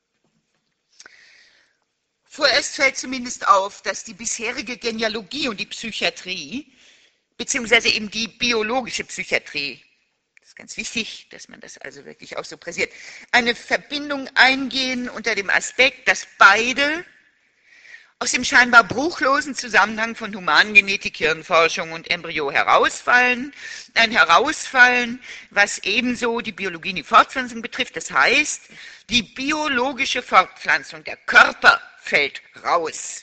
Vorerst fällt zumindest auf, dass die bisherige Genealogie und die Psychiatrie, beziehungsweise eben die biologische Psychiatrie, das ist ganz wichtig, dass man das also wirklich auch so präsiert, eine Verbindung eingehen unter dem Aspekt, dass beide aus dem scheinbar bruchlosen Zusammenhang von Humangenetik, Hirnforschung und Embryo herausfallen. Ein Herausfallen, was ebenso die Biologie und die Fortpflanzung betrifft. Das heißt, die biologische Fortpflanzung, der Körper fällt raus,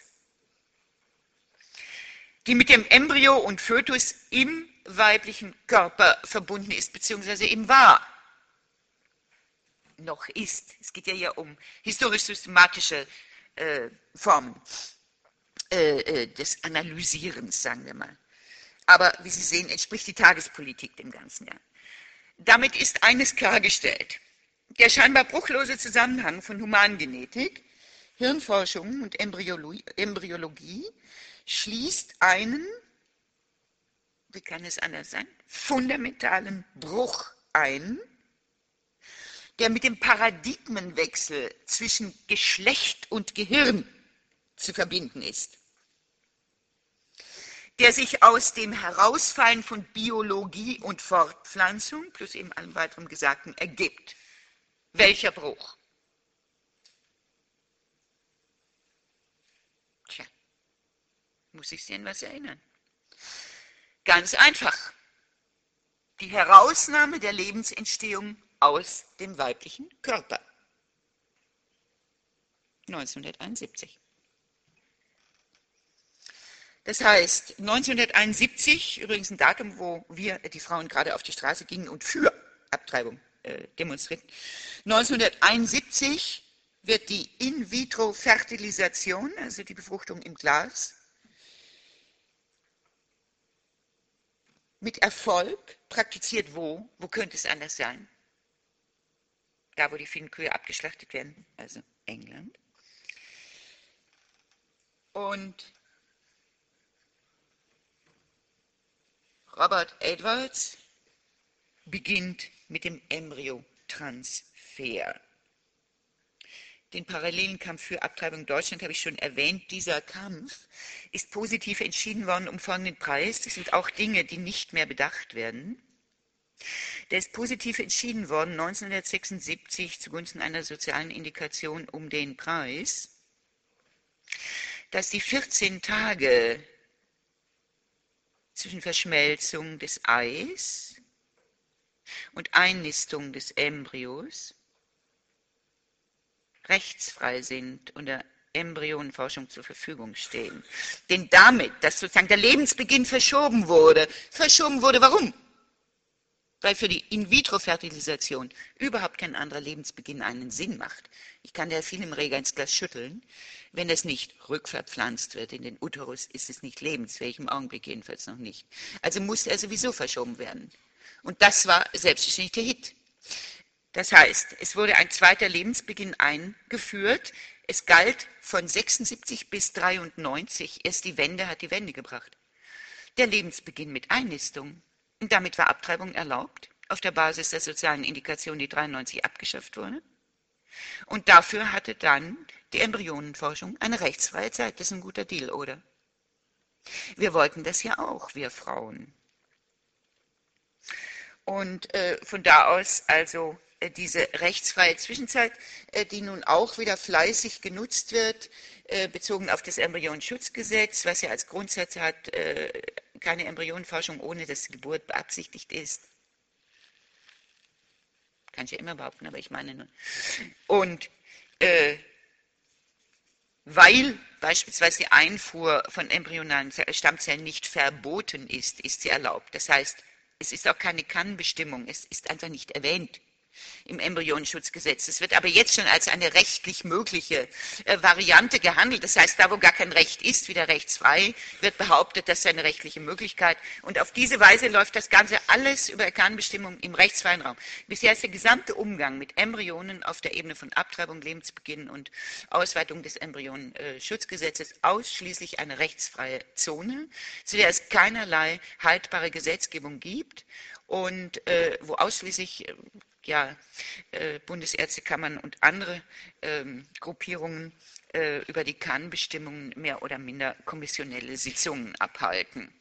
die mit dem Embryo und Fötus im weiblichen Körper verbunden ist, beziehungsweise eben war. Noch ist. Es geht ja hier um historisch-systematische Formen des Analysierens, sagen wir mal. Aber wie Sie sehen, entspricht die Tagespolitik dem Ganzen ja. Damit ist eines klargestellt. Der scheinbar bruchlose Zusammenhang von Humangenetik, Hirnforschung und Embryologie schließt einen, wie kann es anders sein, fundamentalen Bruch ein, der mit dem Paradigmenwechsel zwischen Geschlecht und Gehirn zu verbinden ist, der sich aus dem Herausfallen von Biologie und Fortpflanzung plus eben allem weiteren Gesagten ergibt. Welcher Bruch? Tja, muss ich Sie an was erinnern? Ganz einfach. Die Herausnahme der Lebensentstehung aus dem weiblichen Körper. 1971. Das heißt, 1971, übrigens ein Datum, wo wir, die Frauen, gerade auf die Straße gingen und für Abtreibung demonstrierten. 1971 wird die In-vitro-Fertilisation, also die Befruchtung im Glas, mit Erfolg praktiziert wo? Wo könnte es anders sein? Da, wo die vielen Kühe abgeschlachtet werden, also England. Und Robert Edwards beginnt mit dem Embryotransfer. Den parallelen Kampf für Abtreibung in Deutschland habe ich schon erwähnt. Dieser Kampf ist positiv entschieden worden um folgenden Preis. Das sind auch Dinge, die nicht mehr bedacht werden. Der ist positiv entschieden worden 1976 zugunsten einer sozialen Indikation um den Preis, dass die 14 Tage zwischen Verschmelzung des Eis und Einnistung des Embryos rechtsfrei sind und der Embryonenforschung zur Verfügung stehen. Denn damit, dass sozusagen der Lebensbeginn verschoben wurde, warum? Weil für die In-vitro-Fertilisation überhaupt kein anderer Lebensbeginn einen Sinn macht. Ich kann der viel im Reger ins Glas schütteln. Wenn es nicht rückverpflanzt wird in den Uterus, ist es nicht lebensfähig, im Augenblick jedenfalls noch nicht. Also muss er sowieso verschoben werden. Und das war selbstverständlich der Hit. Das heißt, es wurde ein zweiter Lebensbeginn eingeführt. Es galt von 76 bis 93. Erst die Wende hat die Wende gebracht. Der Lebensbeginn mit Einnistung. Und damit war Abtreibung erlaubt, auf der Basis der sozialen Indikation, die 93 abgeschafft wurde. Und dafür hatte dann die Embryonenforschung eine rechtsfreie Zeit. Das ist ein guter Deal, oder? Wir wollten das ja auch, wir Frauen. Und von da aus also diese rechtsfreie Zwischenzeit, die nun auch wieder fleißig genutzt wird, bezogen auf das Embryonenschutzgesetz, was ja als Grundsatz hat, keine Embryonenforschung, ohne dass die Geburt beabsichtigt ist. Kann ich ja immer behaupten, aber ich meine nur. Und weil beispielsweise die Einfuhr von embryonalen Stammzellen nicht verboten ist, ist sie erlaubt. Das heißt, es ist auch keine Kannbestimmung, es ist einfach nicht erwähnt im Embryonenschutzgesetz. Es wird aber jetzt schon als eine rechtlich mögliche Variante gehandelt. Das heißt, da wo gar kein Recht ist, wieder rechtsfrei, wird behauptet, das sei eine rechtliche Möglichkeit. Und auf diese Weise läuft das Ganze alles über Kannbestimmung im rechtsfreien Raum. Bisher ist der gesamte Umgang mit Embryonen auf der Ebene von Abtreibung, Lebensbeginn und Ausweitung des Embryonenschutzgesetzes ausschließlich eine rechtsfreie Zone, zu der es keinerlei haltbare Gesetzgebung gibt und wo ausschließlich Bundesärztekammern und andere Gruppierungen über die Kannbestimmungen mehr oder minder kommissionelle Sitzungen abhalten.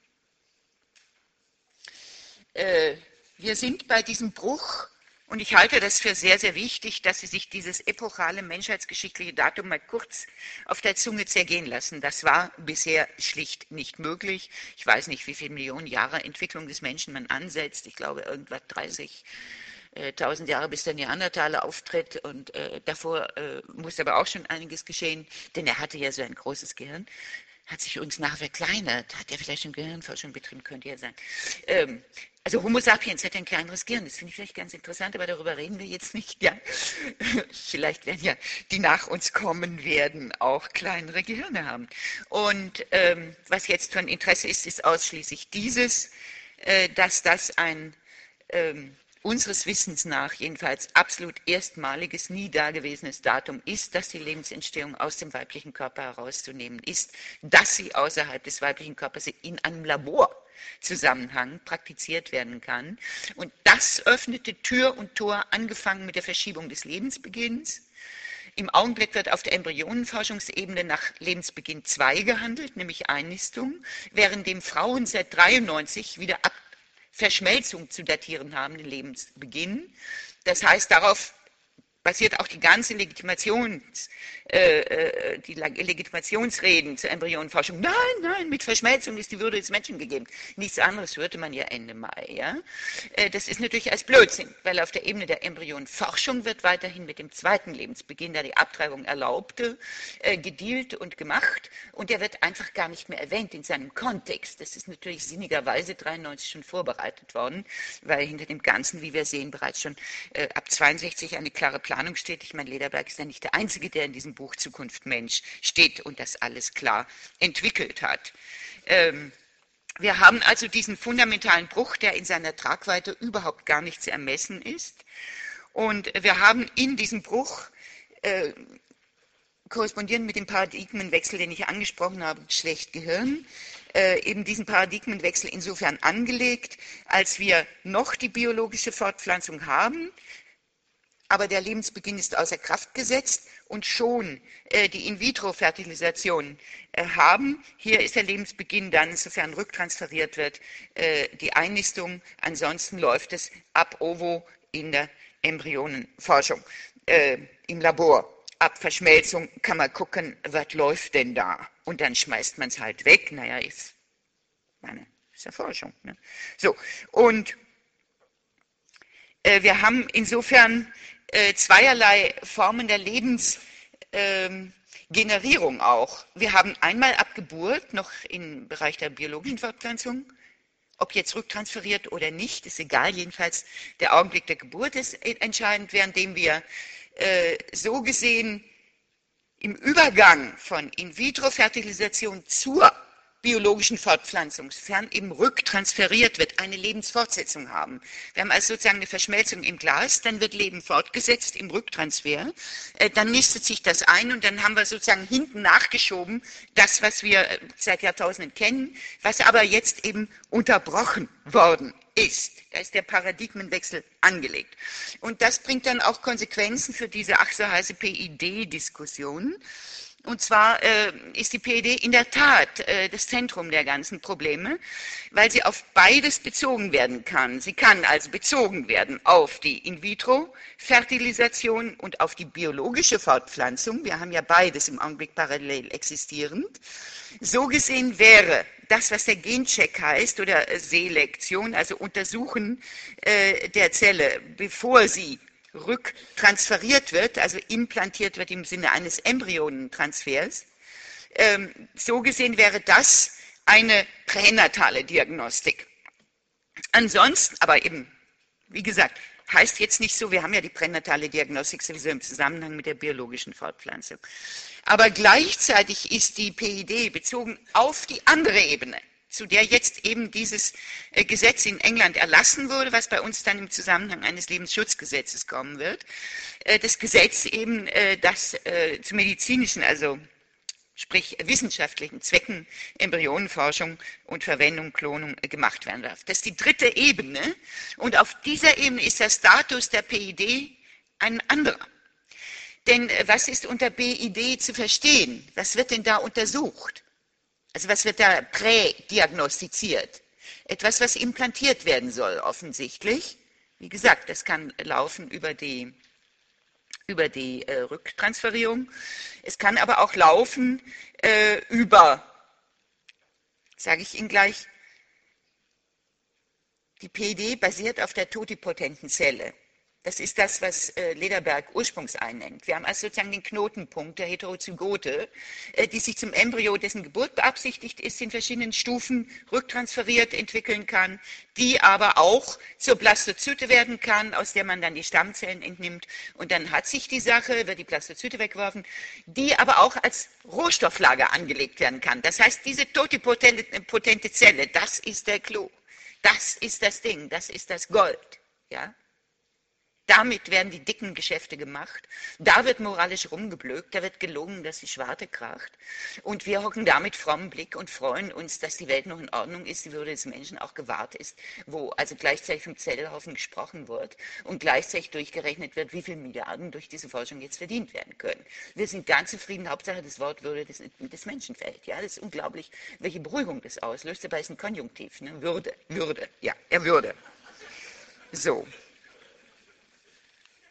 Wir sind bei diesem Bruch, und ich halte das für sehr, sehr wichtig, dass Sie sich dieses epochale menschheitsgeschichtliche Datum mal kurz auf der Zunge zergehen lassen. Das war bisher schlicht nicht möglich. Ich weiß nicht, wie viele Millionen Jahre Entwicklung des Menschen man ansetzt. Ich glaube, irgendwas 30.000 Jahre, bis der Neandertaler auftritt, und davor muss aber auch schon einiges geschehen, denn er hatte ja so ein großes Gehirn, hat sich uns nachher verkleinert, hat er vielleicht schon Gehirnforschung betrieben, könnte ja sein. Also Homo sapiens hat ein kleineres Gehirn, das finde ich vielleicht ganz interessant, aber darüber reden wir jetzt nicht. Ja. Vielleicht werden ja die nach uns kommen werden auch kleinere Gehirne haben. Und was jetzt von Interesse ist, ist ausschließlich dieses, dass das ein unseres Wissens nach jedenfalls absolut erstmaliges, nie dagewesenes Datum ist, dass die Lebensentstehung aus dem weiblichen Körper herauszunehmen ist, dass sie außerhalb des weiblichen Körpers in einem Laborzusammenhang praktiziert werden kann. Und das öffnete Tür und Tor, angefangen mit der Verschiebung des Lebensbeginns. Im Augenblick wird auf der Embryonenforschungsebene nach Lebensbeginn 2 gehandelt, nämlich Einnistung, währenddem Frauen seit 93 wieder ab Verschmelzung zu datieren haben, den Lebensbeginn. Das heißt, darauf basiert auch die ganze Legitimationsreden zur Embryonenforschung. Nein, nein, mit Verschmelzung ist die Würde des Menschen gegeben. Nichts anderes hörte man ja Ende Mai. Ja? Das ist natürlich als Blödsinn, weil auf der Ebene der Embryonenforschung wird weiterhin mit dem zweiten Lebensbeginn, der die Abtreibung erlaubte, gedealt und gemacht, und der wird einfach gar nicht mehr erwähnt in seinem Kontext. Das ist natürlich sinnigerweise 93 schon vorbereitet worden, weil hinter dem Ganzen, wie wir sehen, bereits schon ab 62 eine klare Planung steht. Ich meine, Lederberg ist ja nicht der Einzige, der in diesem Buch Zukunft Mensch steht und das alles klar entwickelt hat. Wir haben also diesen fundamentalen Bruch, der in seiner Tragweite überhaupt gar nicht zu ermessen ist. Und wir haben in diesem Bruch, korrespondierend mit dem Paradigmenwechsel, den ich angesprochen habe, schlecht Gehirn, eben diesen Paradigmenwechsel insofern angelegt, als wir noch die biologische Fortpflanzung haben, aber der Lebensbeginn ist außer Kraft gesetzt und schon die In-vitro-Fertilisation haben. Hier ist der Lebensbeginn dann, sofern rücktransferiert wird, die Einnistung. Ansonsten läuft es ab ovo in der Embryonenforschung im Labor. Ab Verschmelzung kann man gucken, was läuft denn da? Und dann schmeißt man es halt weg. Naja, ist ja Forschung. Ne? So, und wir haben insofern zweierlei Formen der Lebensgenerierung auch. Wir haben einmal ab Geburt, noch im Bereich der biologischen Fortpflanzung, ob jetzt rücktransferiert oder nicht, ist egal, jedenfalls der Augenblick der Geburt ist entscheidend, währenddem wir so gesehen im Übergang von In-vitro-Fertilisation zur biologischen Fortpflanzung, sofern eben rücktransferiert wird, eine Lebensfortsetzung haben. Wir haben also sozusagen eine Verschmelzung im Glas, dann wird Leben fortgesetzt im Rücktransfer, dann nistet sich das ein und dann haben wir sozusagen hinten nachgeschoben, das, was wir seit Jahrtausenden kennen, was aber jetzt eben unterbrochen worden ist. Da ist der Paradigmenwechsel angelegt. Und das bringt dann auch Konsequenzen für diese ach so heiße PID-Diskussion. Und zwar ist die PID in der Tat das Zentrum der ganzen Probleme, weil sie auf beides bezogen werden kann. Sie kann also bezogen werden auf die In-vitro-Fertilisation und auf die biologische Fortpflanzung. Wir haben ja beides im Augenblick parallel existierend. So gesehen wäre das, was der Gencheck heißt, oder Selektion, also Untersuchen der Zelle, bevor sie rücktransferiert wird, also implantiert wird im Sinne eines Embryonentransfers. So gesehen wäre das eine pränatale Diagnostik. Ansonsten, aber eben, wie gesagt, heißt jetzt nicht so, wir haben ja die pränatale Diagnostik sowieso im Zusammenhang mit der biologischen Fortpflanzung. Aber gleichzeitig ist die PID bezogen auf die andere Ebene, zu der jetzt eben dieses Gesetz in England erlassen wurde, was bei uns dann im Zusammenhang eines Lebensschutzgesetzes kommen wird. Das Gesetz eben, das zu medizinischen, also sprich wissenschaftlichen Zwecken Embryonenforschung und Verwendung, Klonung gemacht werden darf. Das ist die dritte Ebene und auf dieser Ebene ist der Status der PID ein anderer. Denn was ist unter BID zu verstehen? Was wird denn da untersucht? Also was wird da prädiagnostiziert? Etwas, was implantiert werden soll, offensichtlich. Wie gesagt, das kann laufen über die Rücktransferierung. Es kann aber auch laufen über, sage ich Ihnen gleich, die PID basiert auf der totipotenten Zelle. Das ist das, was Lederberg Ursprungsei nennt. Wir haben also sozusagen den Knotenpunkt der Heterozygote, die sich zum Embryo, dessen Geburt beabsichtigt ist, in verschiedenen Stufen rücktransferiert entwickeln kann, die aber auch zur Blastozyte werden kann, aus der man dann die Stammzellen entnimmt. Und dann hat sich die Sache, wird die Blastozyte weggeworfen, die aber auch als Rohstofflager angelegt werden kann. Das heißt, diese totipotente Zelle, das ist der Clou. Das ist das Ding, das ist das Gold. Ja? Damit werden die dicken Geschäfte gemacht. Da wird moralisch rumgeblökt, da wird gelogen, dass die Schwarte kracht. Und wir hocken da mit frommem Blick und freuen uns, dass die Welt noch in Ordnung ist, die Würde des Menschen auch gewahrt ist, wo also gleichzeitig vom Zellhaufen gesprochen wird und gleichzeitig durchgerechnet wird, wie viele Milliarden durch diese Forschung jetzt verdient werden können. Wir sind ganz zufrieden, Hauptsache das Wort Würde des Menschen fällt. Ja, das ist unglaublich, welche Beruhigung das auslöst. Dabei ist ein Konjunktiv, ne? Würde, ja, er würde. So.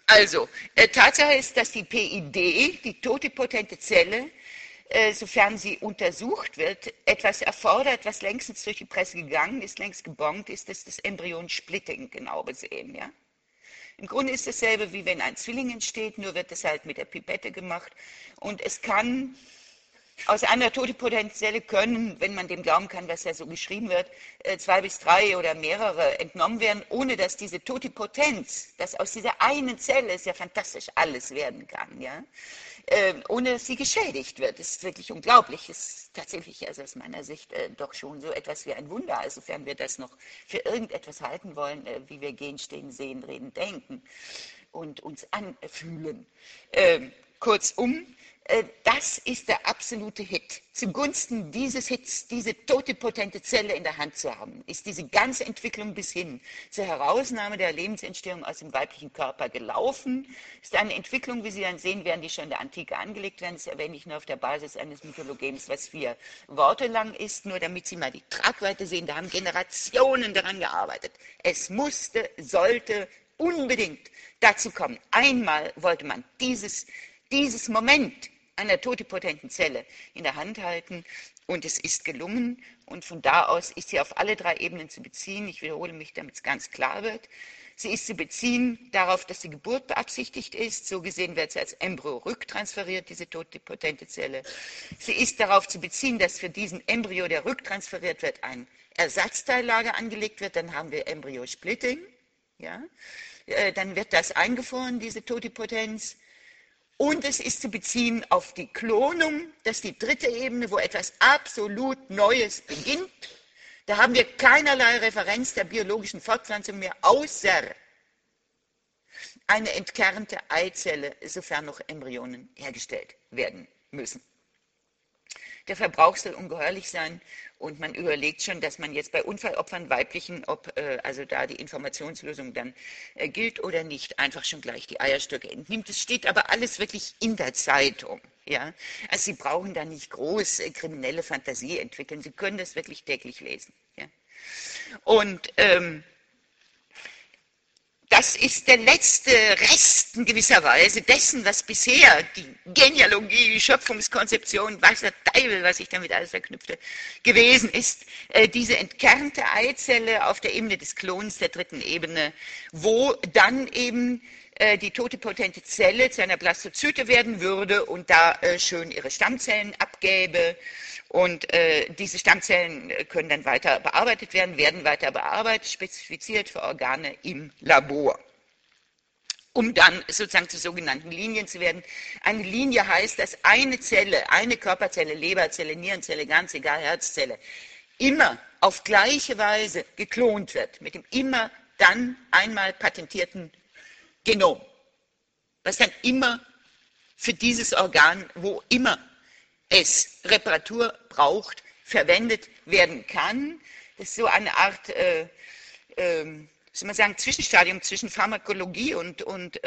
Also, Tatsache ist, dass die PID, die totipotente Zelle, sofern sie untersucht wird, etwas erfordert, was längstens durch die Presse gegangen ist, längst gebongt ist, das ist das Embryonsplitting genau besehen. Ja? Im Grunde ist es dasselbe, wie wenn ein Zwilling entsteht, nur wird es halt mit der Pipette gemacht. Und es kann aus einer totipotenten Zelle können, wenn man dem glauben kann, was ja so geschrieben wird, 2 bis 3 oder mehrere entnommen werden, ohne dass diese Totipotenz, dass aus dieser einen Zelle, ist ja fantastisch, alles werden kann, ja, ohne dass sie geschädigt wird. Das ist wirklich unglaublich. Das ist tatsächlich, also aus meiner Sicht, doch schon so etwas wie ein Wunder, also sofern wir das noch für irgendetwas halten wollen, wie wir gehen, stehen, sehen, reden, denken und uns anfühlen. Kurzum, das ist der absolute Hit. Zugunsten dieses Hits, diese totipotente Zelle in der Hand zu haben, ist diese ganze Entwicklung bis hin zur Herausnahme der Lebensentstehung aus dem weiblichen Körper gelaufen. Ist eine Entwicklung, wie Sie dann sehen werden, die schon in der Antike angelegt werden. Das erwähne ich nur auf der Basis eines Mythologems, was 4 Worte lang ist, nur damit Sie mal die Tragweite sehen. Da haben Generationen daran gearbeitet. Es musste, sollte unbedingt dazu kommen. Einmal wollte man dieses Moment einer totipotenten Zelle in der Hand halten und es ist gelungen und von da aus ist sie auf alle 3 Ebenen zu beziehen. Ich wiederhole mich, damit es ganz klar wird. Sie ist zu beziehen darauf, dass die Geburt beabsichtigt ist. So gesehen wird sie als Embryo rücktransferiert, diese totipotente Zelle. Sie ist darauf zu beziehen, dass für diesen Embryo, der rücktransferiert wird, ein Ersatzteillager angelegt wird. Dann haben wir Embryo-Splitting. Ja? Dann wird das eingefroren, diese Totipotenz. Und es ist zu beziehen auf die Klonung, das ist die 3. Ebene, wo etwas absolut Neues beginnt. Da haben wir keinerlei Referenz der biologischen Fortpflanzung mehr, außer eine entkernte Eizelle, sofern noch Embryonen hergestellt werden müssen. Der Verbrauch soll ungeheuerlich sein und man überlegt schon, dass man jetzt bei Unfallopfern weiblichen, ob also da die Informationslösung dann gilt oder nicht, einfach schon gleich die Eierstöcke entnimmt. Es steht aber alles wirklich in der Zeitung. Ja? Also Sie brauchen da nicht groß kriminelle Fantasie entwickeln, Sie können das wirklich täglich lesen. Ja? Und das ist der letzte Rest in gewisser Weise dessen, was bisher die Genealogie, die Schöpfungskonzeption, weiß der Teufel, was ich damit alles verknüpfte, gewesen ist. Diese entkernte Eizelle auf der Ebene des Klons der 3. Ebene, wo dann eben die totipotente Zelle zu einer Blastozyte werden würde und da schön ihre Stammzellen abgäbe. Und diese Stammzellen können dann weiter bearbeitet werden, werden weiter bearbeitet, spezifiziert für Organe im Labor, um dann sozusagen zu sogenannten Linien zu werden. Eine Linie heißt, dass eine Zelle, eine Körperzelle, Leberzelle, Nierenzelle, ganz egal, Herzzelle, immer auf gleiche Weise geklont wird, mit dem immer dann einmal patentierten Genom, was dann immer für dieses Organ, wo immer es Reparatur braucht, verwendet werden kann. Das ist so eine Art, soll man sagen, Zwischenstadium zwischen Pharmakologie und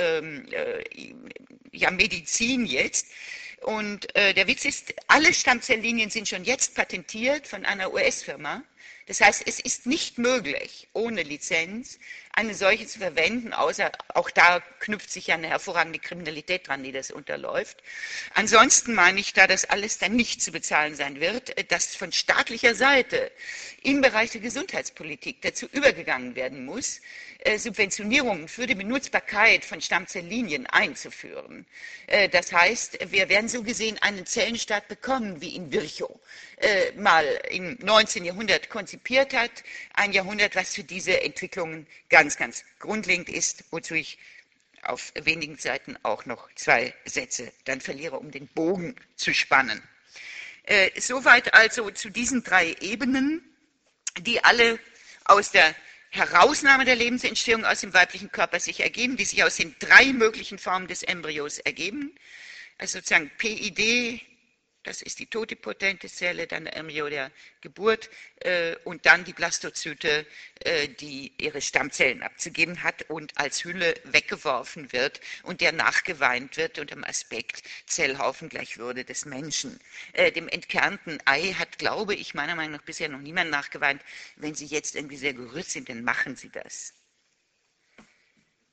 ja, Medizin jetzt. Und der Witz ist, alle Stammzelllinien sind schon jetzt patentiert von einer US-Firma. Das heißt, es ist nicht möglich, ohne Lizenz eine solche zu verwenden, außer auch da knüpft sich ja eine hervorragende Kriminalität dran, die das unterläuft. Ansonsten meine ich, da das alles dann nicht zu bezahlen sein wird, dass von staatlicher Seite im Bereich der Gesundheitspolitik dazu übergegangen werden muss, Subventionierungen für die Benutzbarkeit von Stammzelllinien einzuführen. Das heißt, wir werden so gesehen einen Zellenstaat bekommen, wie ihn Virchow mal im 19. Jahrhundert konzipiert hat. Ein Jahrhundert, was für diese Entwicklungen ganz, ganz grundlegend ist, wozu ich auf wenigen Seiten auch noch 2 Sätze dann verliere, um den Bogen zu spannen. Soweit also zu diesen 3 Ebenen, die alle aus der Herausnahme der Lebensentstehung aus dem weiblichen Körper sich ergeben, die sich aus den 3 möglichen Formen des Embryos ergeben. Also sozusagen PID, das ist die totipotente Zelle, dann der Embryo der Geburt und dann die Blastozyte, die ihre Stammzellen abzugeben hat und als Hülle weggeworfen wird und der nachgeweint wird unter dem Aspekt Zellhaufen gleich Würde des Menschen. Dem entkernten Ei hat, glaube ich, meiner Meinung nach bisher noch niemand nachgeweint. Wenn Sie jetzt irgendwie sehr gerührt sind, dann machen Sie das.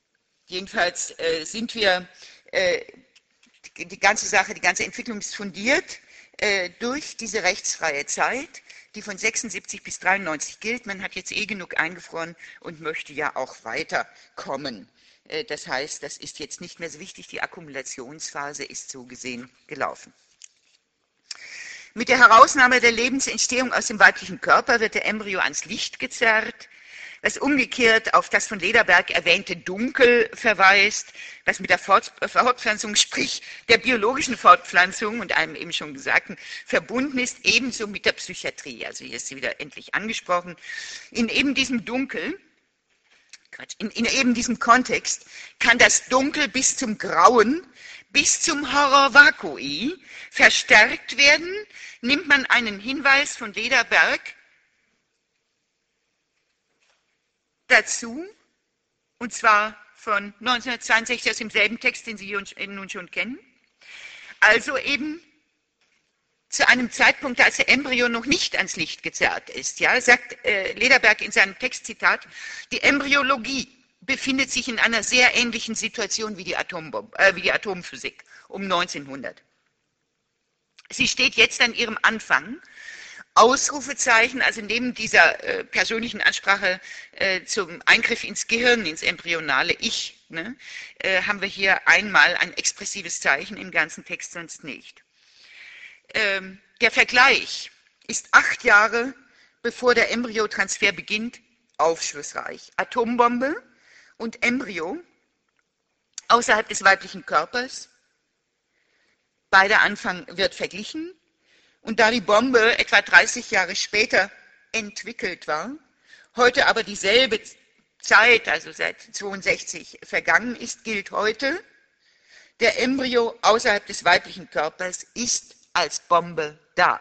Jedenfalls sind wir, die ganze Sache, die ganze Entwicklung ist fundiert durch diese rechtsfreie Zeit, die von 76 bis 93 gilt. Man hat jetzt genug eingefroren und möchte ja auch weiterkommen. Das heißt, das ist jetzt nicht mehr so wichtig, die Akkumulationsphase ist so gesehen gelaufen. Mit der Herausnahme der Lebensentstehung aus dem weiblichen Körper wird der Embryo ans Licht gezerrt, was umgekehrt auf das von Lederberg erwähnte Dunkel verweist, was mit der Fortpflanzung, sprich der biologischen Fortpflanzung und einem eben schon Gesagten verbunden ist, ebenso mit der Psychiatrie. Also hier ist sie wieder endlich angesprochen. In eben diesem Dunkel, in eben diesem Kontext kann das Dunkel bis zum Grauen, bis zum Horror vacui verstärkt werden, nimmt man einen Hinweis von Lederberg dazu, und zwar von 1962 aus demselben Text, den Sie nun schon kennen, also eben zu einem Zeitpunkt, als der Embryo noch nicht ans Licht gezerrt ist. Ja, sagt Lederberg in seinem Textzitat, die Embryologie befindet sich in einer sehr ähnlichen Situation wie die Atomphysik um 1900. Sie steht jetzt an ihrem Anfang. Ausrufezeichen, also neben dieser persönlichen Ansprache zum Eingriff ins Gehirn, ins embryonale Ich, ne, haben wir hier einmal ein expressives Zeichen im ganzen Text, sonst nicht. Der Vergleich ist 8 Jahre, bevor der Embryotransfer beginnt, aufschlussreich. Atombombe und Embryo außerhalb des weiblichen Körpers, beider Anfang wird verglichen. Und da die Bombe etwa 30 Jahre später entwickelt war, heute aber dieselbe Zeit, also seit 62 vergangen ist, gilt heute, der Embryo außerhalb des weiblichen Körpers ist als Bombe da.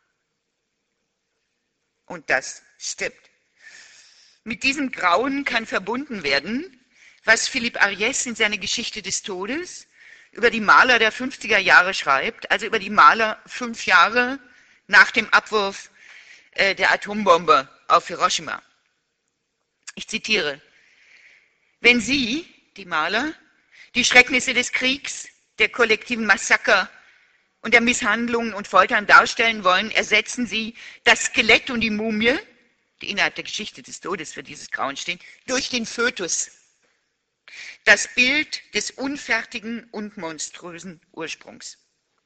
Und das stimmt. Mit diesem Grauen kann verbunden werden, was Philippe Ariès in seiner Geschichte des Todes über die Maler der 50er Jahre schreibt, also über die Maler 5 Jahre nach dem Abwurf der Atombombe auf Hiroshima. Ich zitiere: Wenn Sie, die Maler, die Schrecknisse des Kriegs, der kollektiven Massaker und der Misshandlungen und Foltern darstellen wollen, ersetzen Sie das Skelett und die Mumie, die innerhalb der Geschichte des Todes für dieses Grauen stehen, durch den Fötus. Das Bild des unfertigen und monströsen Ursprungs.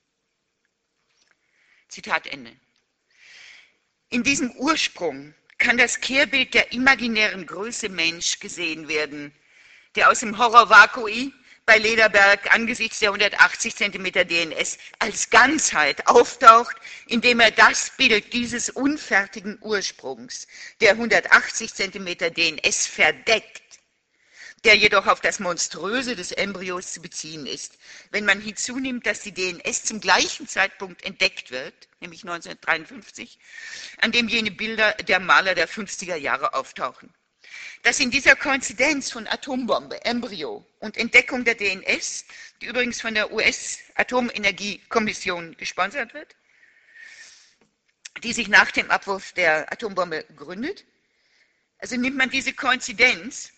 Zitat Ende. In diesem Ursprung kann das Kehrbild der imaginären Größe Mensch gesehen werden, der aus dem Horror vacui bei Lederberg angesichts der 180 cm DNS als Ganzheit auftaucht, indem er das Bild dieses unfertigen Ursprungs, der 180 cm DNS, verdeckt, der jedoch auf das Monströse des Embryos zu beziehen ist. Wenn man hinzunimmt, dass die DNS zum gleichen Zeitpunkt entdeckt wird, nämlich 1953, an dem jene Bilder der Maler der 50er Jahre auftauchen. Dass in dieser Koinzidenz von Atombombe, Embryo und Entdeckung der DNS, die übrigens von der US-Atomenergiekommission gesponsert wird, die sich nach dem Abwurf der Atombombe gründet, also nimmt man diese Koinzidenz,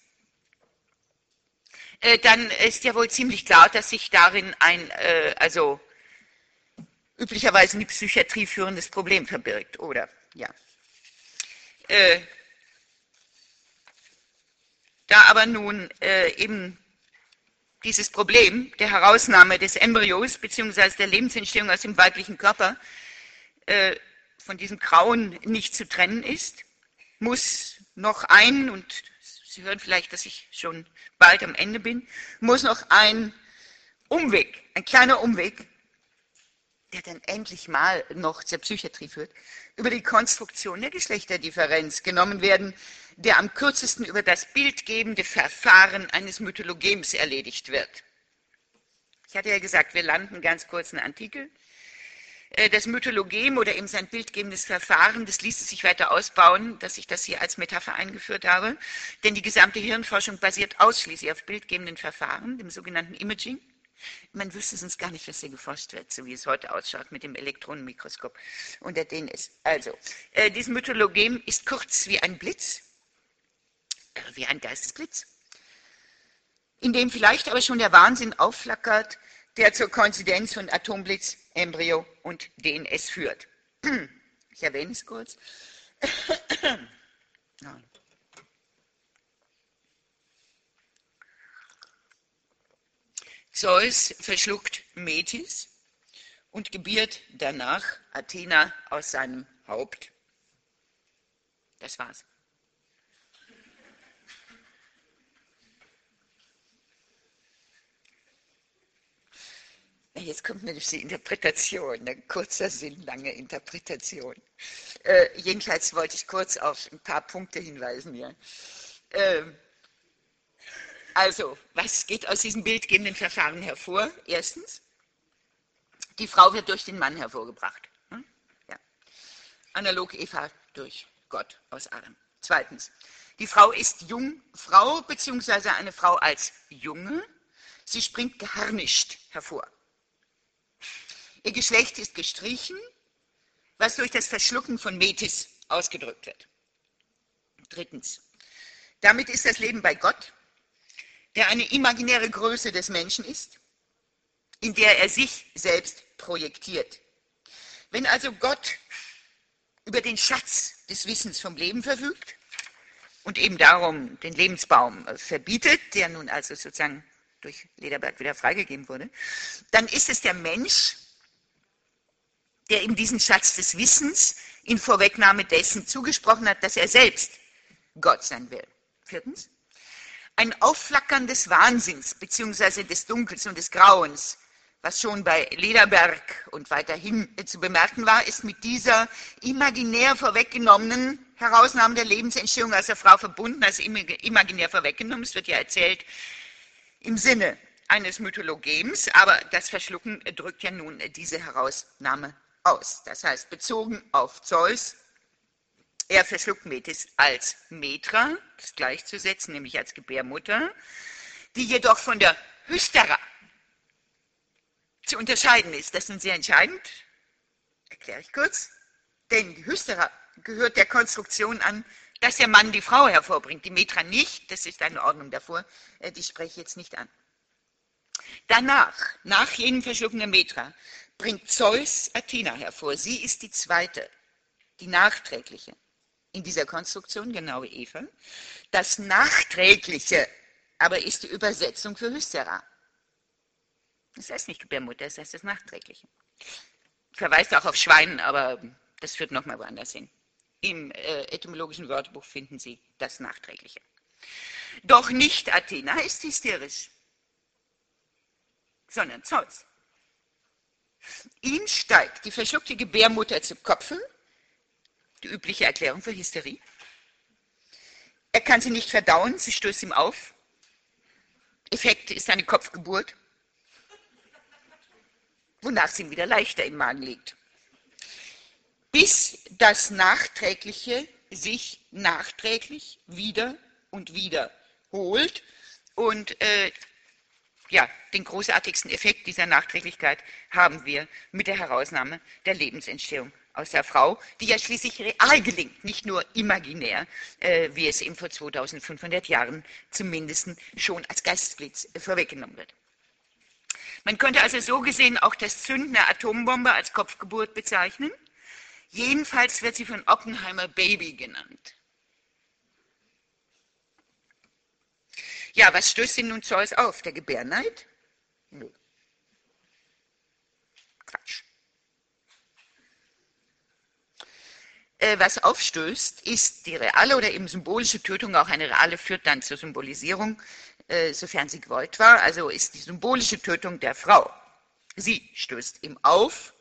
dann ist ja wohl ziemlich klar, dass sich darin ein, also üblicherweise in die Psychiatrie führendes Problem verbirgt, oder? Ja. Da aber nun eben dieses Problem der Herausnahme des Embryos bzw. der Lebensentstehung aus dem weiblichen Körper von diesem Grauen nicht zu trennen ist, muss noch ein, und Sie hören vielleicht, dass ich schon bald am Ende bin, muss noch ein Umweg, ein kleiner Umweg, der dann endlich mal noch zur Psychiatrie führt, über die Konstruktion der Geschlechterdifferenz genommen werden, der am kürzesten über das bildgebende Verfahren eines Mythologems erledigt wird. Ich hatte ja gesagt, wir landen ganz kurz in der Antike. Das Mythologem oder eben sein bildgebendes Verfahren, das ließe sich weiter ausbauen, dass ich das hier als Metapher eingeführt habe, denn die gesamte Hirnforschung basiert ausschließlich auf bildgebenden Verfahren, dem sogenannten Imaging. Man wüsste sonst gar nicht, was hier geforscht wird, so wie es heute ausschaut mit dem Elektronenmikroskop und der DNS. Also, dieses Mythologem ist kurz wie ein Blitz, wie ein Geistesblitz. in dem vielleicht aber schon der Wahnsinn aufflackert, der zur Koinzidenz von Atomblitz, Embryo und DNS führt. Ich erwähne es kurz. Zeus verschluckt Metis und gebiert danach Athena aus seinem Haupt. Das war's. Jetzt kommt nämlich die Interpretation, ein kurzer Sinn, lange Interpretation. Jedenfalls wollte ich kurz auf ein paar Punkte hinweisen. Ja. Also, was geht aus diesem bildgebenden Verfahren hervor? Erstens, die Frau wird durch den Mann hervorgebracht. Ja. Analog Eva durch Gott aus Adam. Zweitens, die Frau ist Jungfrau, beziehungsweise eine Frau als Junge. Sie springt geharnischt hervor. Ihr Geschlecht ist gestrichen, was durch das Verschlucken von Metis ausgedrückt wird. Drittens, damit ist das Leben bei Gott, der eine imaginäre Größe des Menschen ist, in der er sich selbst projektiert. Wenn also Gott über den Schatz des Wissens vom Leben verfügt und eben darum den Lebensbaum verbietet, der nun also sozusagen durch Lederberg wieder freigegeben wurde, dann ist es der Mensch, der ihm diesen Schatz des Wissens in Vorwegnahme dessen zugesprochen hat, dass er selbst Gott sein will. Viertens, ein Aufflackern des Wahnsinns bzw. des Dunkels und des Grauens, was schon bei Lederberg und weiterhin zu bemerken war, ist mit dieser imaginär vorweggenommenen Herausnahme der Lebensentstehung aus der Frau verbunden, also imaginär vorweggenommen. Es wird ja erzählt im Sinne eines Mythologems, aber das Verschlucken drückt ja nun diese Herausnahme aus. Das heißt, bezogen auf Zeus, er verschluckt Metis als Metra, das ist gleichzusetzen, nämlich als Gebärmutter, die jedoch von der Hystera zu unterscheiden ist. Das ist nun sehr entscheidend, erkläre ich kurz, denn die Hystera gehört der Konstruktion an, dass der Mann die Frau hervorbringt, die Metra nicht, das ist eine Ordnung davor, die spreche ich jetzt nicht an. Danach, nach jenem Verschlucken der Metra, bringt Zeus Athena hervor. Sie ist die zweite, die nachträgliche in dieser Konstruktion, genau wie Eva. Das Nachträgliche aber ist die Übersetzung für Hystera. Das heißt nicht Gebärmutter, das heißt das Nachträgliche. Verweist auch auf Schwein, aber das führt nochmal woanders hin. Im etymologischen Wörterbuch finden Sie das Nachträgliche. Doch nicht Athena ist hysterisch, sondern Zeus. Ihm steigt die verschluckte Gebärmutter zu Kopfe, die übliche Erklärung für Hysterie. Er kann sie nicht verdauen, sie stößt ihm auf. Effekt ist eine Kopfgeburt, wonach sie ihm wieder leichter im Magen liegt. Bis das Nachträgliche sich nachträglich wieder und wieder holt und ja, den großartigsten Effekt dieser Nachträglichkeit haben wir mit der Herausnahme der Lebensentstehung aus der Frau, die ja schließlich real gelingt, nicht nur imaginär, wie es eben vor 2500 Jahren zumindest schon als Geistesblitz vorweggenommen wird. Man könnte also so gesehen auch das Zünden der Atombombe als Kopfgeburt bezeichnen. Jedenfalls wird sie von Oppenheimer Baby genannt. Ja, was stößt denn nun Zeus auf? Der Gebärneid? Nö. Quatsch. Was aufstößt, ist die reale oder eben symbolische Tötung. Auch eine reale führt dann zur Symbolisierung, sofern sie gewollt war. Also ist die symbolische Tötung der Frau. Sie stößt ihm auf.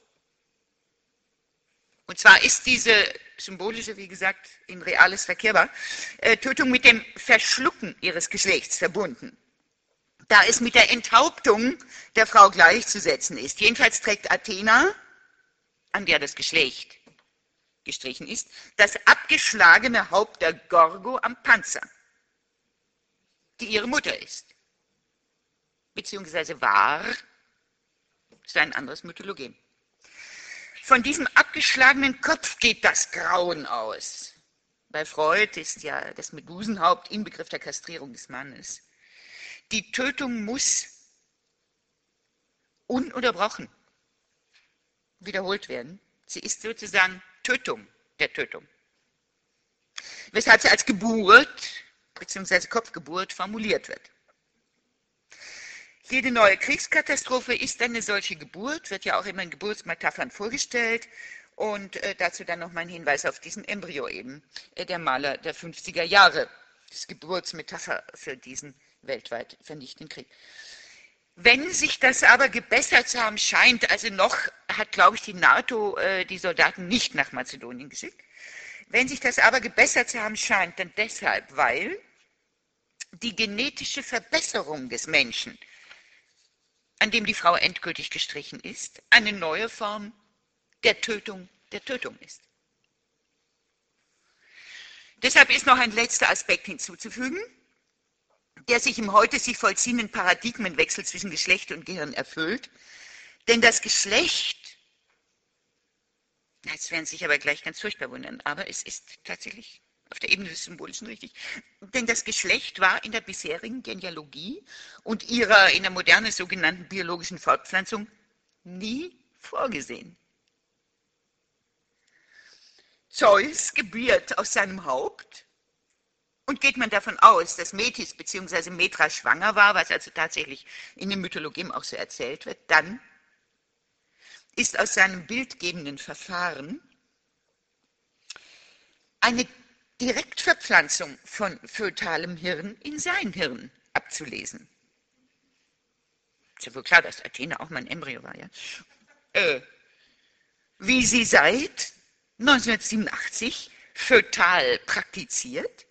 Und zwar ist diese symbolische, wie gesagt, in Reales verkehrbar, Tötung mit dem Verschlucken ihres Geschlechts verbunden, da es mit der Enthauptung der Frau gleichzusetzen ist. Jedenfalls trägt Athena, an der das Geschlecht gestrichen ist, das abgeschlagene Haupt der Gorgo am Panzer, die ihre Mutter ist, beziehungsweise war, ist ein anderes Mythologem. Von diesem abgeschlagenen Kopf geht das Grauen aus. Bei Freud ist ja das Medusenhaupt Inbegriff der Kastrierung des Mannes. Die Tötung muss ununterbrochen wiederholt werden. Sie ist sozusagen Tötung der Tötung. Weshalb sie als Geburt bzw. Kopfgeburt formuliert wird. Jede neue Kriegskatastrophe ist eine solche Geburt, wird ja auch immer in Geburtsmetaphern vorgestellt. Und dazu dann noch mein Hinweis auf diesen Embryo eben, der Maler der 50er Jahre. Das Geburtsmetapher für diesen weltweit vernichtenden Krieg. Wenn sich das aber gebessert zu haben scheint, also noch hat, glaube ich, die NATO die Soldaten nicht nach Mazedonien geschickt. Wenn sich das aber gebessert zu haben scheint, dann deshalb, weil die genetische Verbesserung des Menschen, an dem die Frau endgültig gestrichen ist, eine neue Form der Tötung ist. Deshalb ist noch ein letzter Aspekt hinzuzufügen, der sich im heute sich vollziehenden Paradigmenwechsel zwischen Geschlecht und Gehirn erfüllt. Denn das Geschlecht, jetzt werden Sie sich aber gleich ganz furchtbar wundern, aber es ist tatsächlich auf der Ebene des Symbolischen richtig. Denn das Geschlecht war in der bisherigen Genealogie und ihrer in der Moderne sogenannten biologischen Fortpflanzung nie vorgesehen. Zeus gebiert aus seinem Haupt. Und geht man davon aus, dass Metis bzw. Metra schwanger war, was also tatsächlich in den Mythologien auch so erzählt wird, dann ist aus seinem bildgebenden Verfahren eine Direktverpflanzung von fötalem Hirn in sein Hirn abzulesen. Ist ja wohl klar, dass Athene auch mal ein Embryo war, ja? Wie sie seit 1987 fötal praktiziert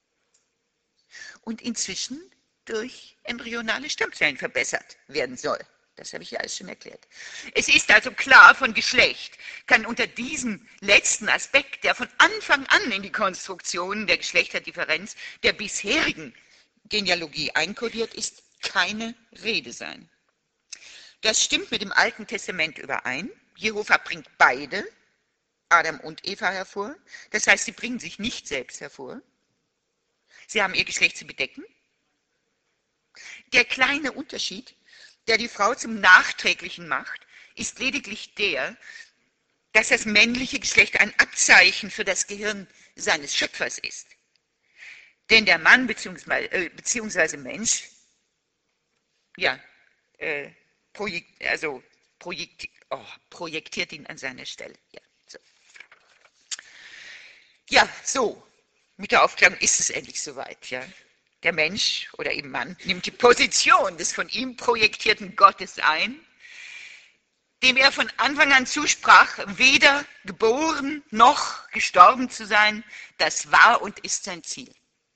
und inzwischen durch embryonale Stammzellen verbessert werden soll. Das habe ich ja alles schon erklärt. Es ist also klar, von Geschlecht kann unter diesem letzten Aspekt, der von Anfang an in die Konstruktion der Geschlechterdifferenz der bisherigen Genealogie einkodiert ist, keine Rede sein. Das stimmt mit dem Alten Testament überein. Jehova bringt beide, Adam und Eva, hervor. Das heißt, sie bringen sich nicht selbst hervor. Sie haben ihr Geschlecht zu bedecken. Der kleine Unterschied, der die Frau zum Nachträglichen macht, ist lediglich der, dass das männliche Geschlecht ein Abzeichen für das Gehirn seines Schöpfers ist. Denn der Mann beziehungsweise Mensch, ja, projektiert ihn an seiner Stelle. Ja, so. Mit der Aufklärung ist es endlich soweit, ja. Der Mensch oder eben Mann nimmt die Position des von ihm projektierten Gottes ein, dem er von Anfang an zusprach, weder geboren noch gestorben zu sein. Das war und ist sein Ziel.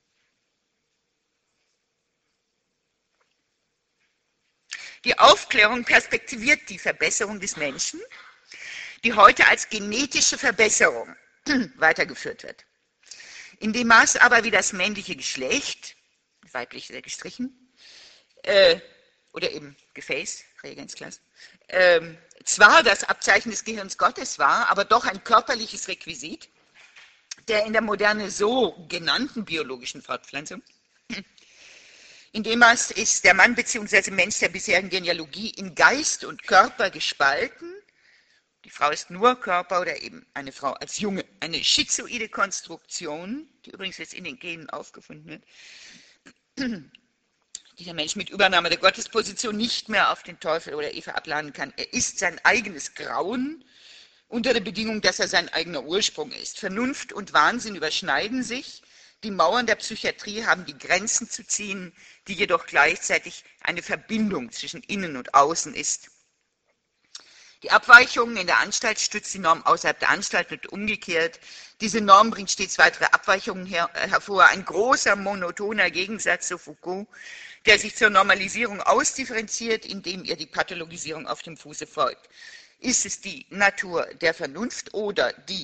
Die Aufklärung perspektiviert die Verbesserung des Menschen, die heute als genetische Verbesserung weitergeführt wird. In dem Maß aber, wie das männliche Geschlecht, weiblich sehr gestrichen, oder eben Gefäß, Reagenzglas, zwar das Abzeichen des Gehirns Gottes war, aber doch ein körperliches Requisit der in der Moderne so genannten biologischen Fortpflanzung. In dem Maß ist der Mann bzw. Mensch der bisherigen Genealogie in Geist und Körper gespalten. Die Frau ist nur Körper oder eben eine Frau als Junge. Eine schizoide Konstruktion, die übrigens jetzt in den Genen aufgefunden wird, die der Mensch mit Übernahme der Gottesposition nicht mehr auf den Teufel oder Eva abladen kann. Er ist sein eigenes Grauen unter der Bedingung, dass er sein eigener Ursprung ist. Vernunft und Wahnsinn überschneiden sich. Die Mauern der Psychiatrie haben die Grenzen zu ziehen, die jedoch gleichzeitig eine Verbindung zwischen Innen und Außen ist. Die Abweichungen in der Anstalt stützt die Norm außerhalb der Anstalt und umgekehrt. Diese Norm bringt stets weitere Abweichungen hervor. Ein großer, monotoner Gegensatz zu Foucault, der sich zur Normalisierung ausdifferenziert, indem ihr die Pathologisierung auf dem Fuße folgt. Ist es die Natur der Vernunft oder die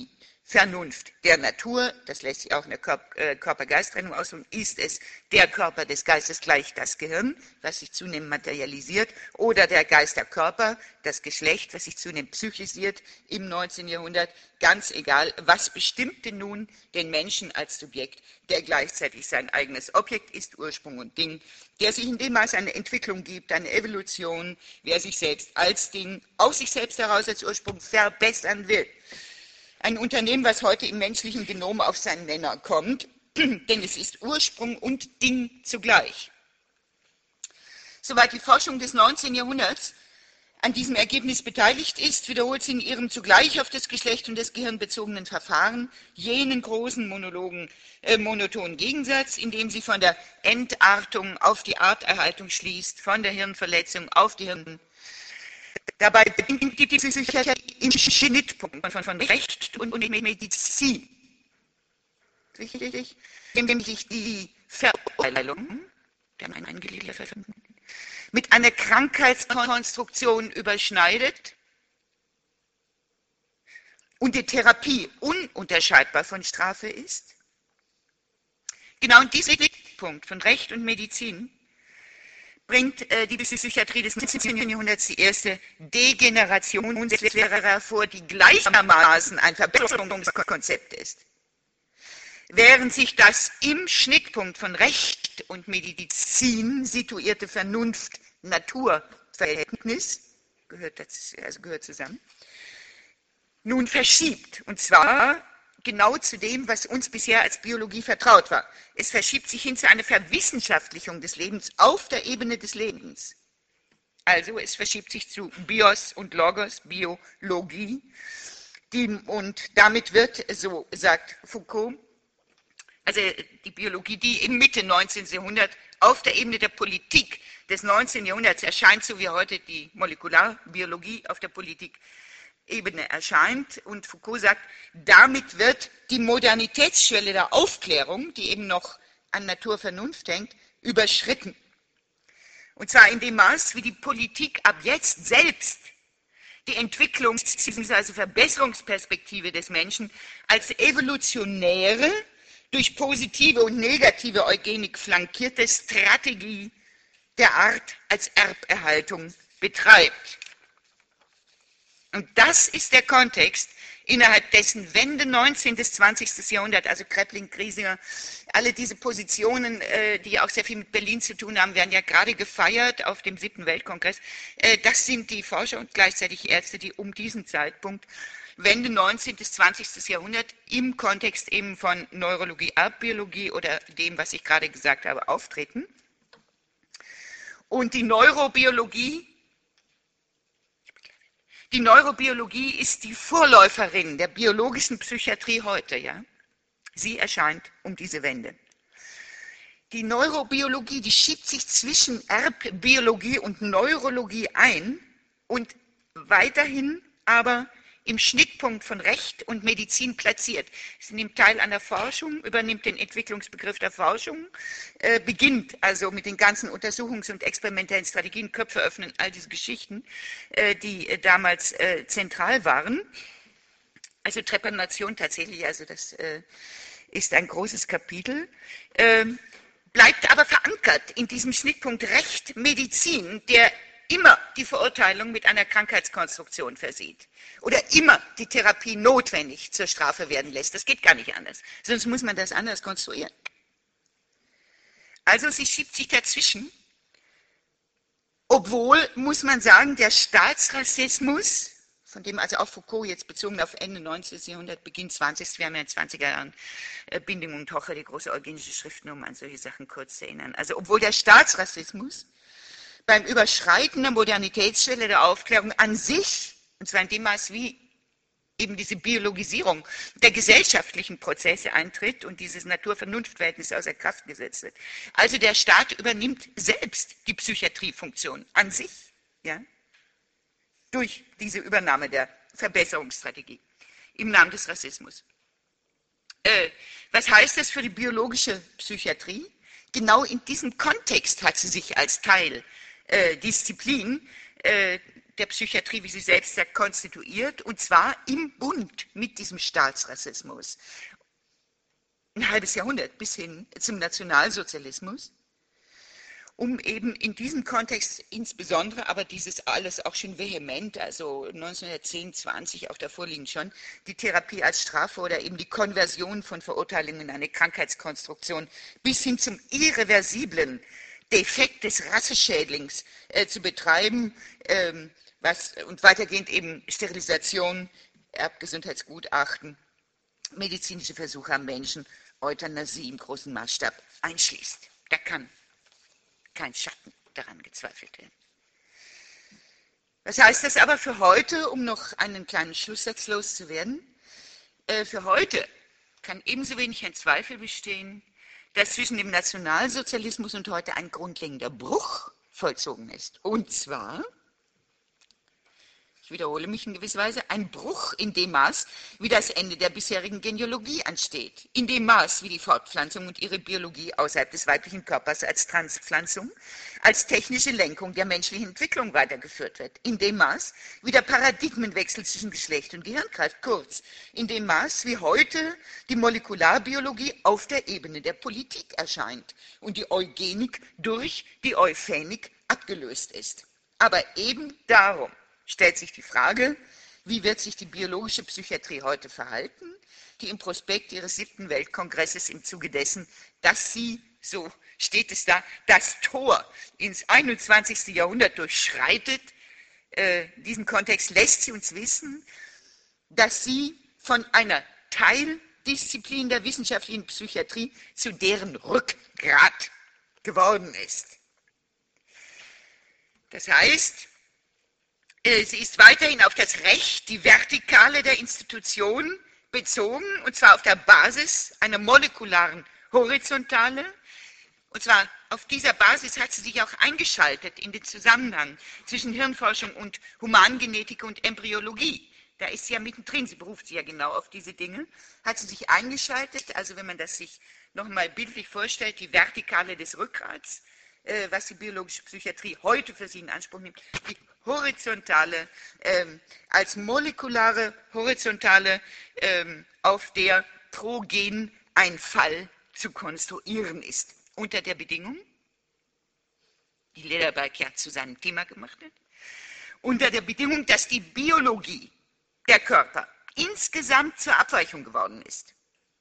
Vernunft der Natur, das lässt sich auch in der Körper-Geist-Trennung ausdrücken, ist es der Körper des Geistes gleich das Gehirn, was sich zunehmend materialisiert, oder der Geist der Körper, das Geschlecht, was sich zunehmend psychisiert im 19. Jahrhundert, ganz egal, was bestimmte nun den Menschen als Subjekt, der gleichzeitig sein eigenes Objekt ist, Ursprung und Ding, der sich in dem Maß eine Entwicklung gibt, eine Evolution, wer sich selbst als Ding, aus sich selbst heraus als Ursprung verbessern will. Ein Unternehmen, was heute im menschlichen Genom auf seinen Nenner kommt, denn es ist Ursprung und Ding zugleich. Soweit die Forschung des 19. Jahrhunderts an diesem Ergebnis beteiligt ist, wiederholt sie in ihrem zugleich auf das Geschlecht und das Gehirn bezogenen Verfahren jenen großen monotonen Gegensatz, indem sie von der Entartung auf die Arterhaltung schließt, von der Hirnverletzung auf die Hirn. Dabei beginnt die Psychiatrie im Schnittpunkt von Recht und Medizin. Wichtig, indem sich die Verurteilung, mit einer Krankheitskonstruktion überschneidet und die Therapie ununterscheidbar von Strafe ist. Genau in diesem Schnittpunkt von Recht und Medizin bringt die Psychiatrie des 19. Jahrhunderts die erste Degenerationslehre hervor, die gleichermaßen ein Verbesserungskonzept ist. Während sich das im Schnittpunkt von Recht und Medizin situierte Vernunft-Natur-Verhältnis, gehört zusammen, nun verschiebt, und zwar genau zu dem, was uns bisher als Biologie vertraut war. Es verschiebt sich hin zu einer Verwissenschaftlichung des Lebens auf der Ebene des Lebens. Also es verschiebt sich zu Bios und Logos, Biologie, und damit wird, so sagt Foucault, also die Biologie, die im Mitte 19. Jahrhundert auf der Ebene der Politik des 19. Jahrhunderts erscheint, so wie heute die Molekularbiologie auf der Politikebene erscheint. Und Foucault sagt, damit wird die Modernitätsschwelle der Aufklärung, die eben noch an Naturvernunft hängt, überschritten. Und zwar in dem Maß, wie die Politik ab jetzt selbst die Entwicklungs- bzw. Verbesserungsperspektive des Menschen als evolutionäre, durch positive und negative Eugenik flankierte Strategie der Art als Erberhaltung betreibt. Und das ist der Kontext, innerhalb dessen Wende 19. bis 20. Jahrhundert, also Kreppling, Griesinger, alle diese Positionen, die auch sehr viel mit Berlin zu tun haben, werden ja gerade gefeiert auf dem 7. Weltkongress. Das sind die Forscher und gleichzeitig Ärzte, die um diesen Zeitpunkt Wende 19. bis 20. Jahrhundert im Kontext eben von Neurologie, Erbbiologie oder dem, was ich gerade gesagt habe, auftreten. Und die Neurobiologie ist die Vorläuferin der biologischen Psychiatrie heute, ja. Sie erscheint um diese Wende. Die Neurobiologie, die schiebt sich zwischen Erbbiologie und Neurologie ein und weiterhin aber im Schnittpunkt von Recht und Medizin platziert. Sie nimmt teil an der Forschung, übernimmt den Entwicklungsbegriff der Forschung, beginnt also mit den ganzen Untersuchungs- und experimentellen Strategien, Köpfe öffnen, all diese Geschichten, die damals zentral waren. Also Trepanation tatsächlich, also das ist ein großes Kapitel, bleibt aber verankert in diesem Schnittpunkt Recht, Medizin, der immer die Verurteilung mit einer Krankheitskonstruktion versieht oder immer die Therapie notwendig zur Strafe werden lässt. Das geht gar nicht anders, sonst muss man das anders konstruieren. Also sie schiebt sich dazwischen, obwohl, muss man sagen, der Staatsrassismus, von dem also auch Foucault jetzt bezogen auf Ende 19. Jahrhundert, Beginn 20. Wir haben ja in den 20er Jahren Bindung und Hocher, die große eugenische Schriften, um an solche Sachen kurz zu erinnern. Also obwohl der Staatsrassismus beim Überschreiten der Modernitätsschwelle der Aufklärung an sich, und zwar in dem Maß, wie eben diese Biologisierung der gesellschaftlichen Prozesse eintritt und dieses Natur-Vernunft-Verhältnis außer Kraft gesetzt wird. Also der Staat übernimmt selbst die Psychiatriefunktion an sich, ja, durch diese Übernahme der Verbesserungsstrategie im Namen des Rassismus. Was heißt das für die biologische Psychiatrie? Genau in diesem Kontext hat sie sich als Teildisziplin der Psychiatrie, wie sie selbst sagt, konstituiert, und zwar im Bund mit diesem Staatsrassismus. Ein halbes Jahrhundert bis hin zum Nationalsozialismus, um eben in diesem Kontext insbesondere, aber dieses alles auch schon vehement, also 1910, 20, auch davor liegen schon, die Therapie als Strafe oder eben die Konversion von Verurteilungen in eine Krankheitskonstruktion bis hin zum irreversiblen Defekt des Rasseschädlings zu betreiben, und weitergehend eben Sterilisation, Erbgesundheitsgutachten, medizinische Versuche am Menschen, Euthanasie im großen Maßstab einschließt. Da kann kein Schatten daran gezweifelt werden. Was heißt das aber für heute, um noch einen kleinen Schlusssatz loszuwerden? Für heute kann ebenso wenig ein Zweifel bestehen, dass zwischen dem Nationalsozialismus und heute ein grundlegender Bruch vollzogen ist. Und zwar, ich wiederhole mich in gewisser Weise, ein Bruch in dem Maß, wie das Ende der bisherigen Genealogie ansteht, in dem Maß, wie die Fortpflanzung und ihre Biologie außerhalb des weiblichen Körpers als Transpflanzung, als technische Lenkung der menschlichen Entwicklung weitergeführt wird, in dem Maß, wie der Paradigmenwechsel zwischen Geschlecht und Gehirn greift, kurz, in dem Maß, wie heute die Molekularbiologie auf der Ebene der Politik erscheint und die Eugenik durch die Euphenik abgelöst ist. Aber eben darum stellt sich die Frage, wie wird sich die biologische Psychiatrie heute verhalten, die im Prospekt ihres 7. Weltkongresses im Zuge dessen, dass sie, so steht es da, das Tor ins 21. Jahrhundert durchschreitet. Diesen Kontext lässt sie uns wissen, dass sie von einer Teildisziplin der wissenschaftlichen Psychiatrie zu deren Rückgrat geworden ist. Das heißt, sie ist weiterhin auf das Recht, die Vertikale der Institution bezogen, und zwar auf der Basis einer molekularen Horizontale. Und zwar auf dieser Basis hat sie sich auch eingeschaltet in den Zusammenhang zwischen Hirnforschung und Humangenetik und Embryologie. Da ist sie ja mittendrin, sie beruft sich ja genau auf diese Dinge, hat sie sich eingeschaltet, also wenn man das sich nochmal bildlich vorstellt, die Vertikale des Rückgrats, was die biologische Psychiatrie heute für sie in Anspruch nimmt, die horizontale, als molekulare Horizontale, auf der pro Gen ein Fall zu konstruieren ist. Unter der Bedingung, die Lederberg ja zu seinem Thema gemacht hat, unter der Bedingung, dass die Biologie der Körper insgesamt zur Abweichung geworden ist.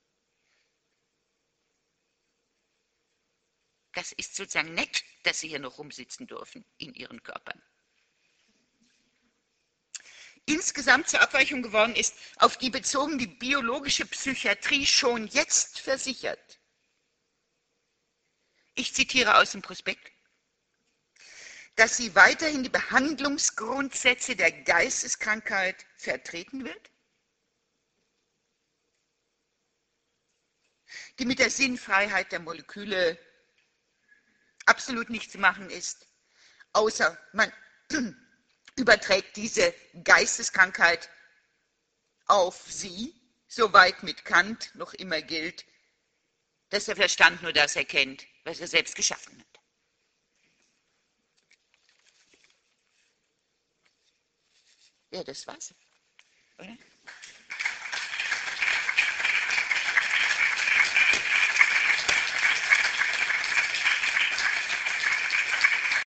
Das ist sozusagen nett, dass Sie hier noch rumsitzen dürfen in Ihren Körpern. Insgesamt zur Abweichung geworden ist, auf die bezogen die biologische Psychiatrie schon jetzt versichert. Ich zitiere aus dem Prospekt, dass sie weiterhin die Behandlungsgrundsätze der Geisteskrankheit vertreten wird, die mit der Sinnfreiheit der Moleküle absolut nichts zu machen ist, außer man überträgt diese Geisteskrankheit auf sie, soweit mit Kant noch immer gilt, dass der Verstand nur das erkennt, was er selbst geschaffen hat. Ja, das war's.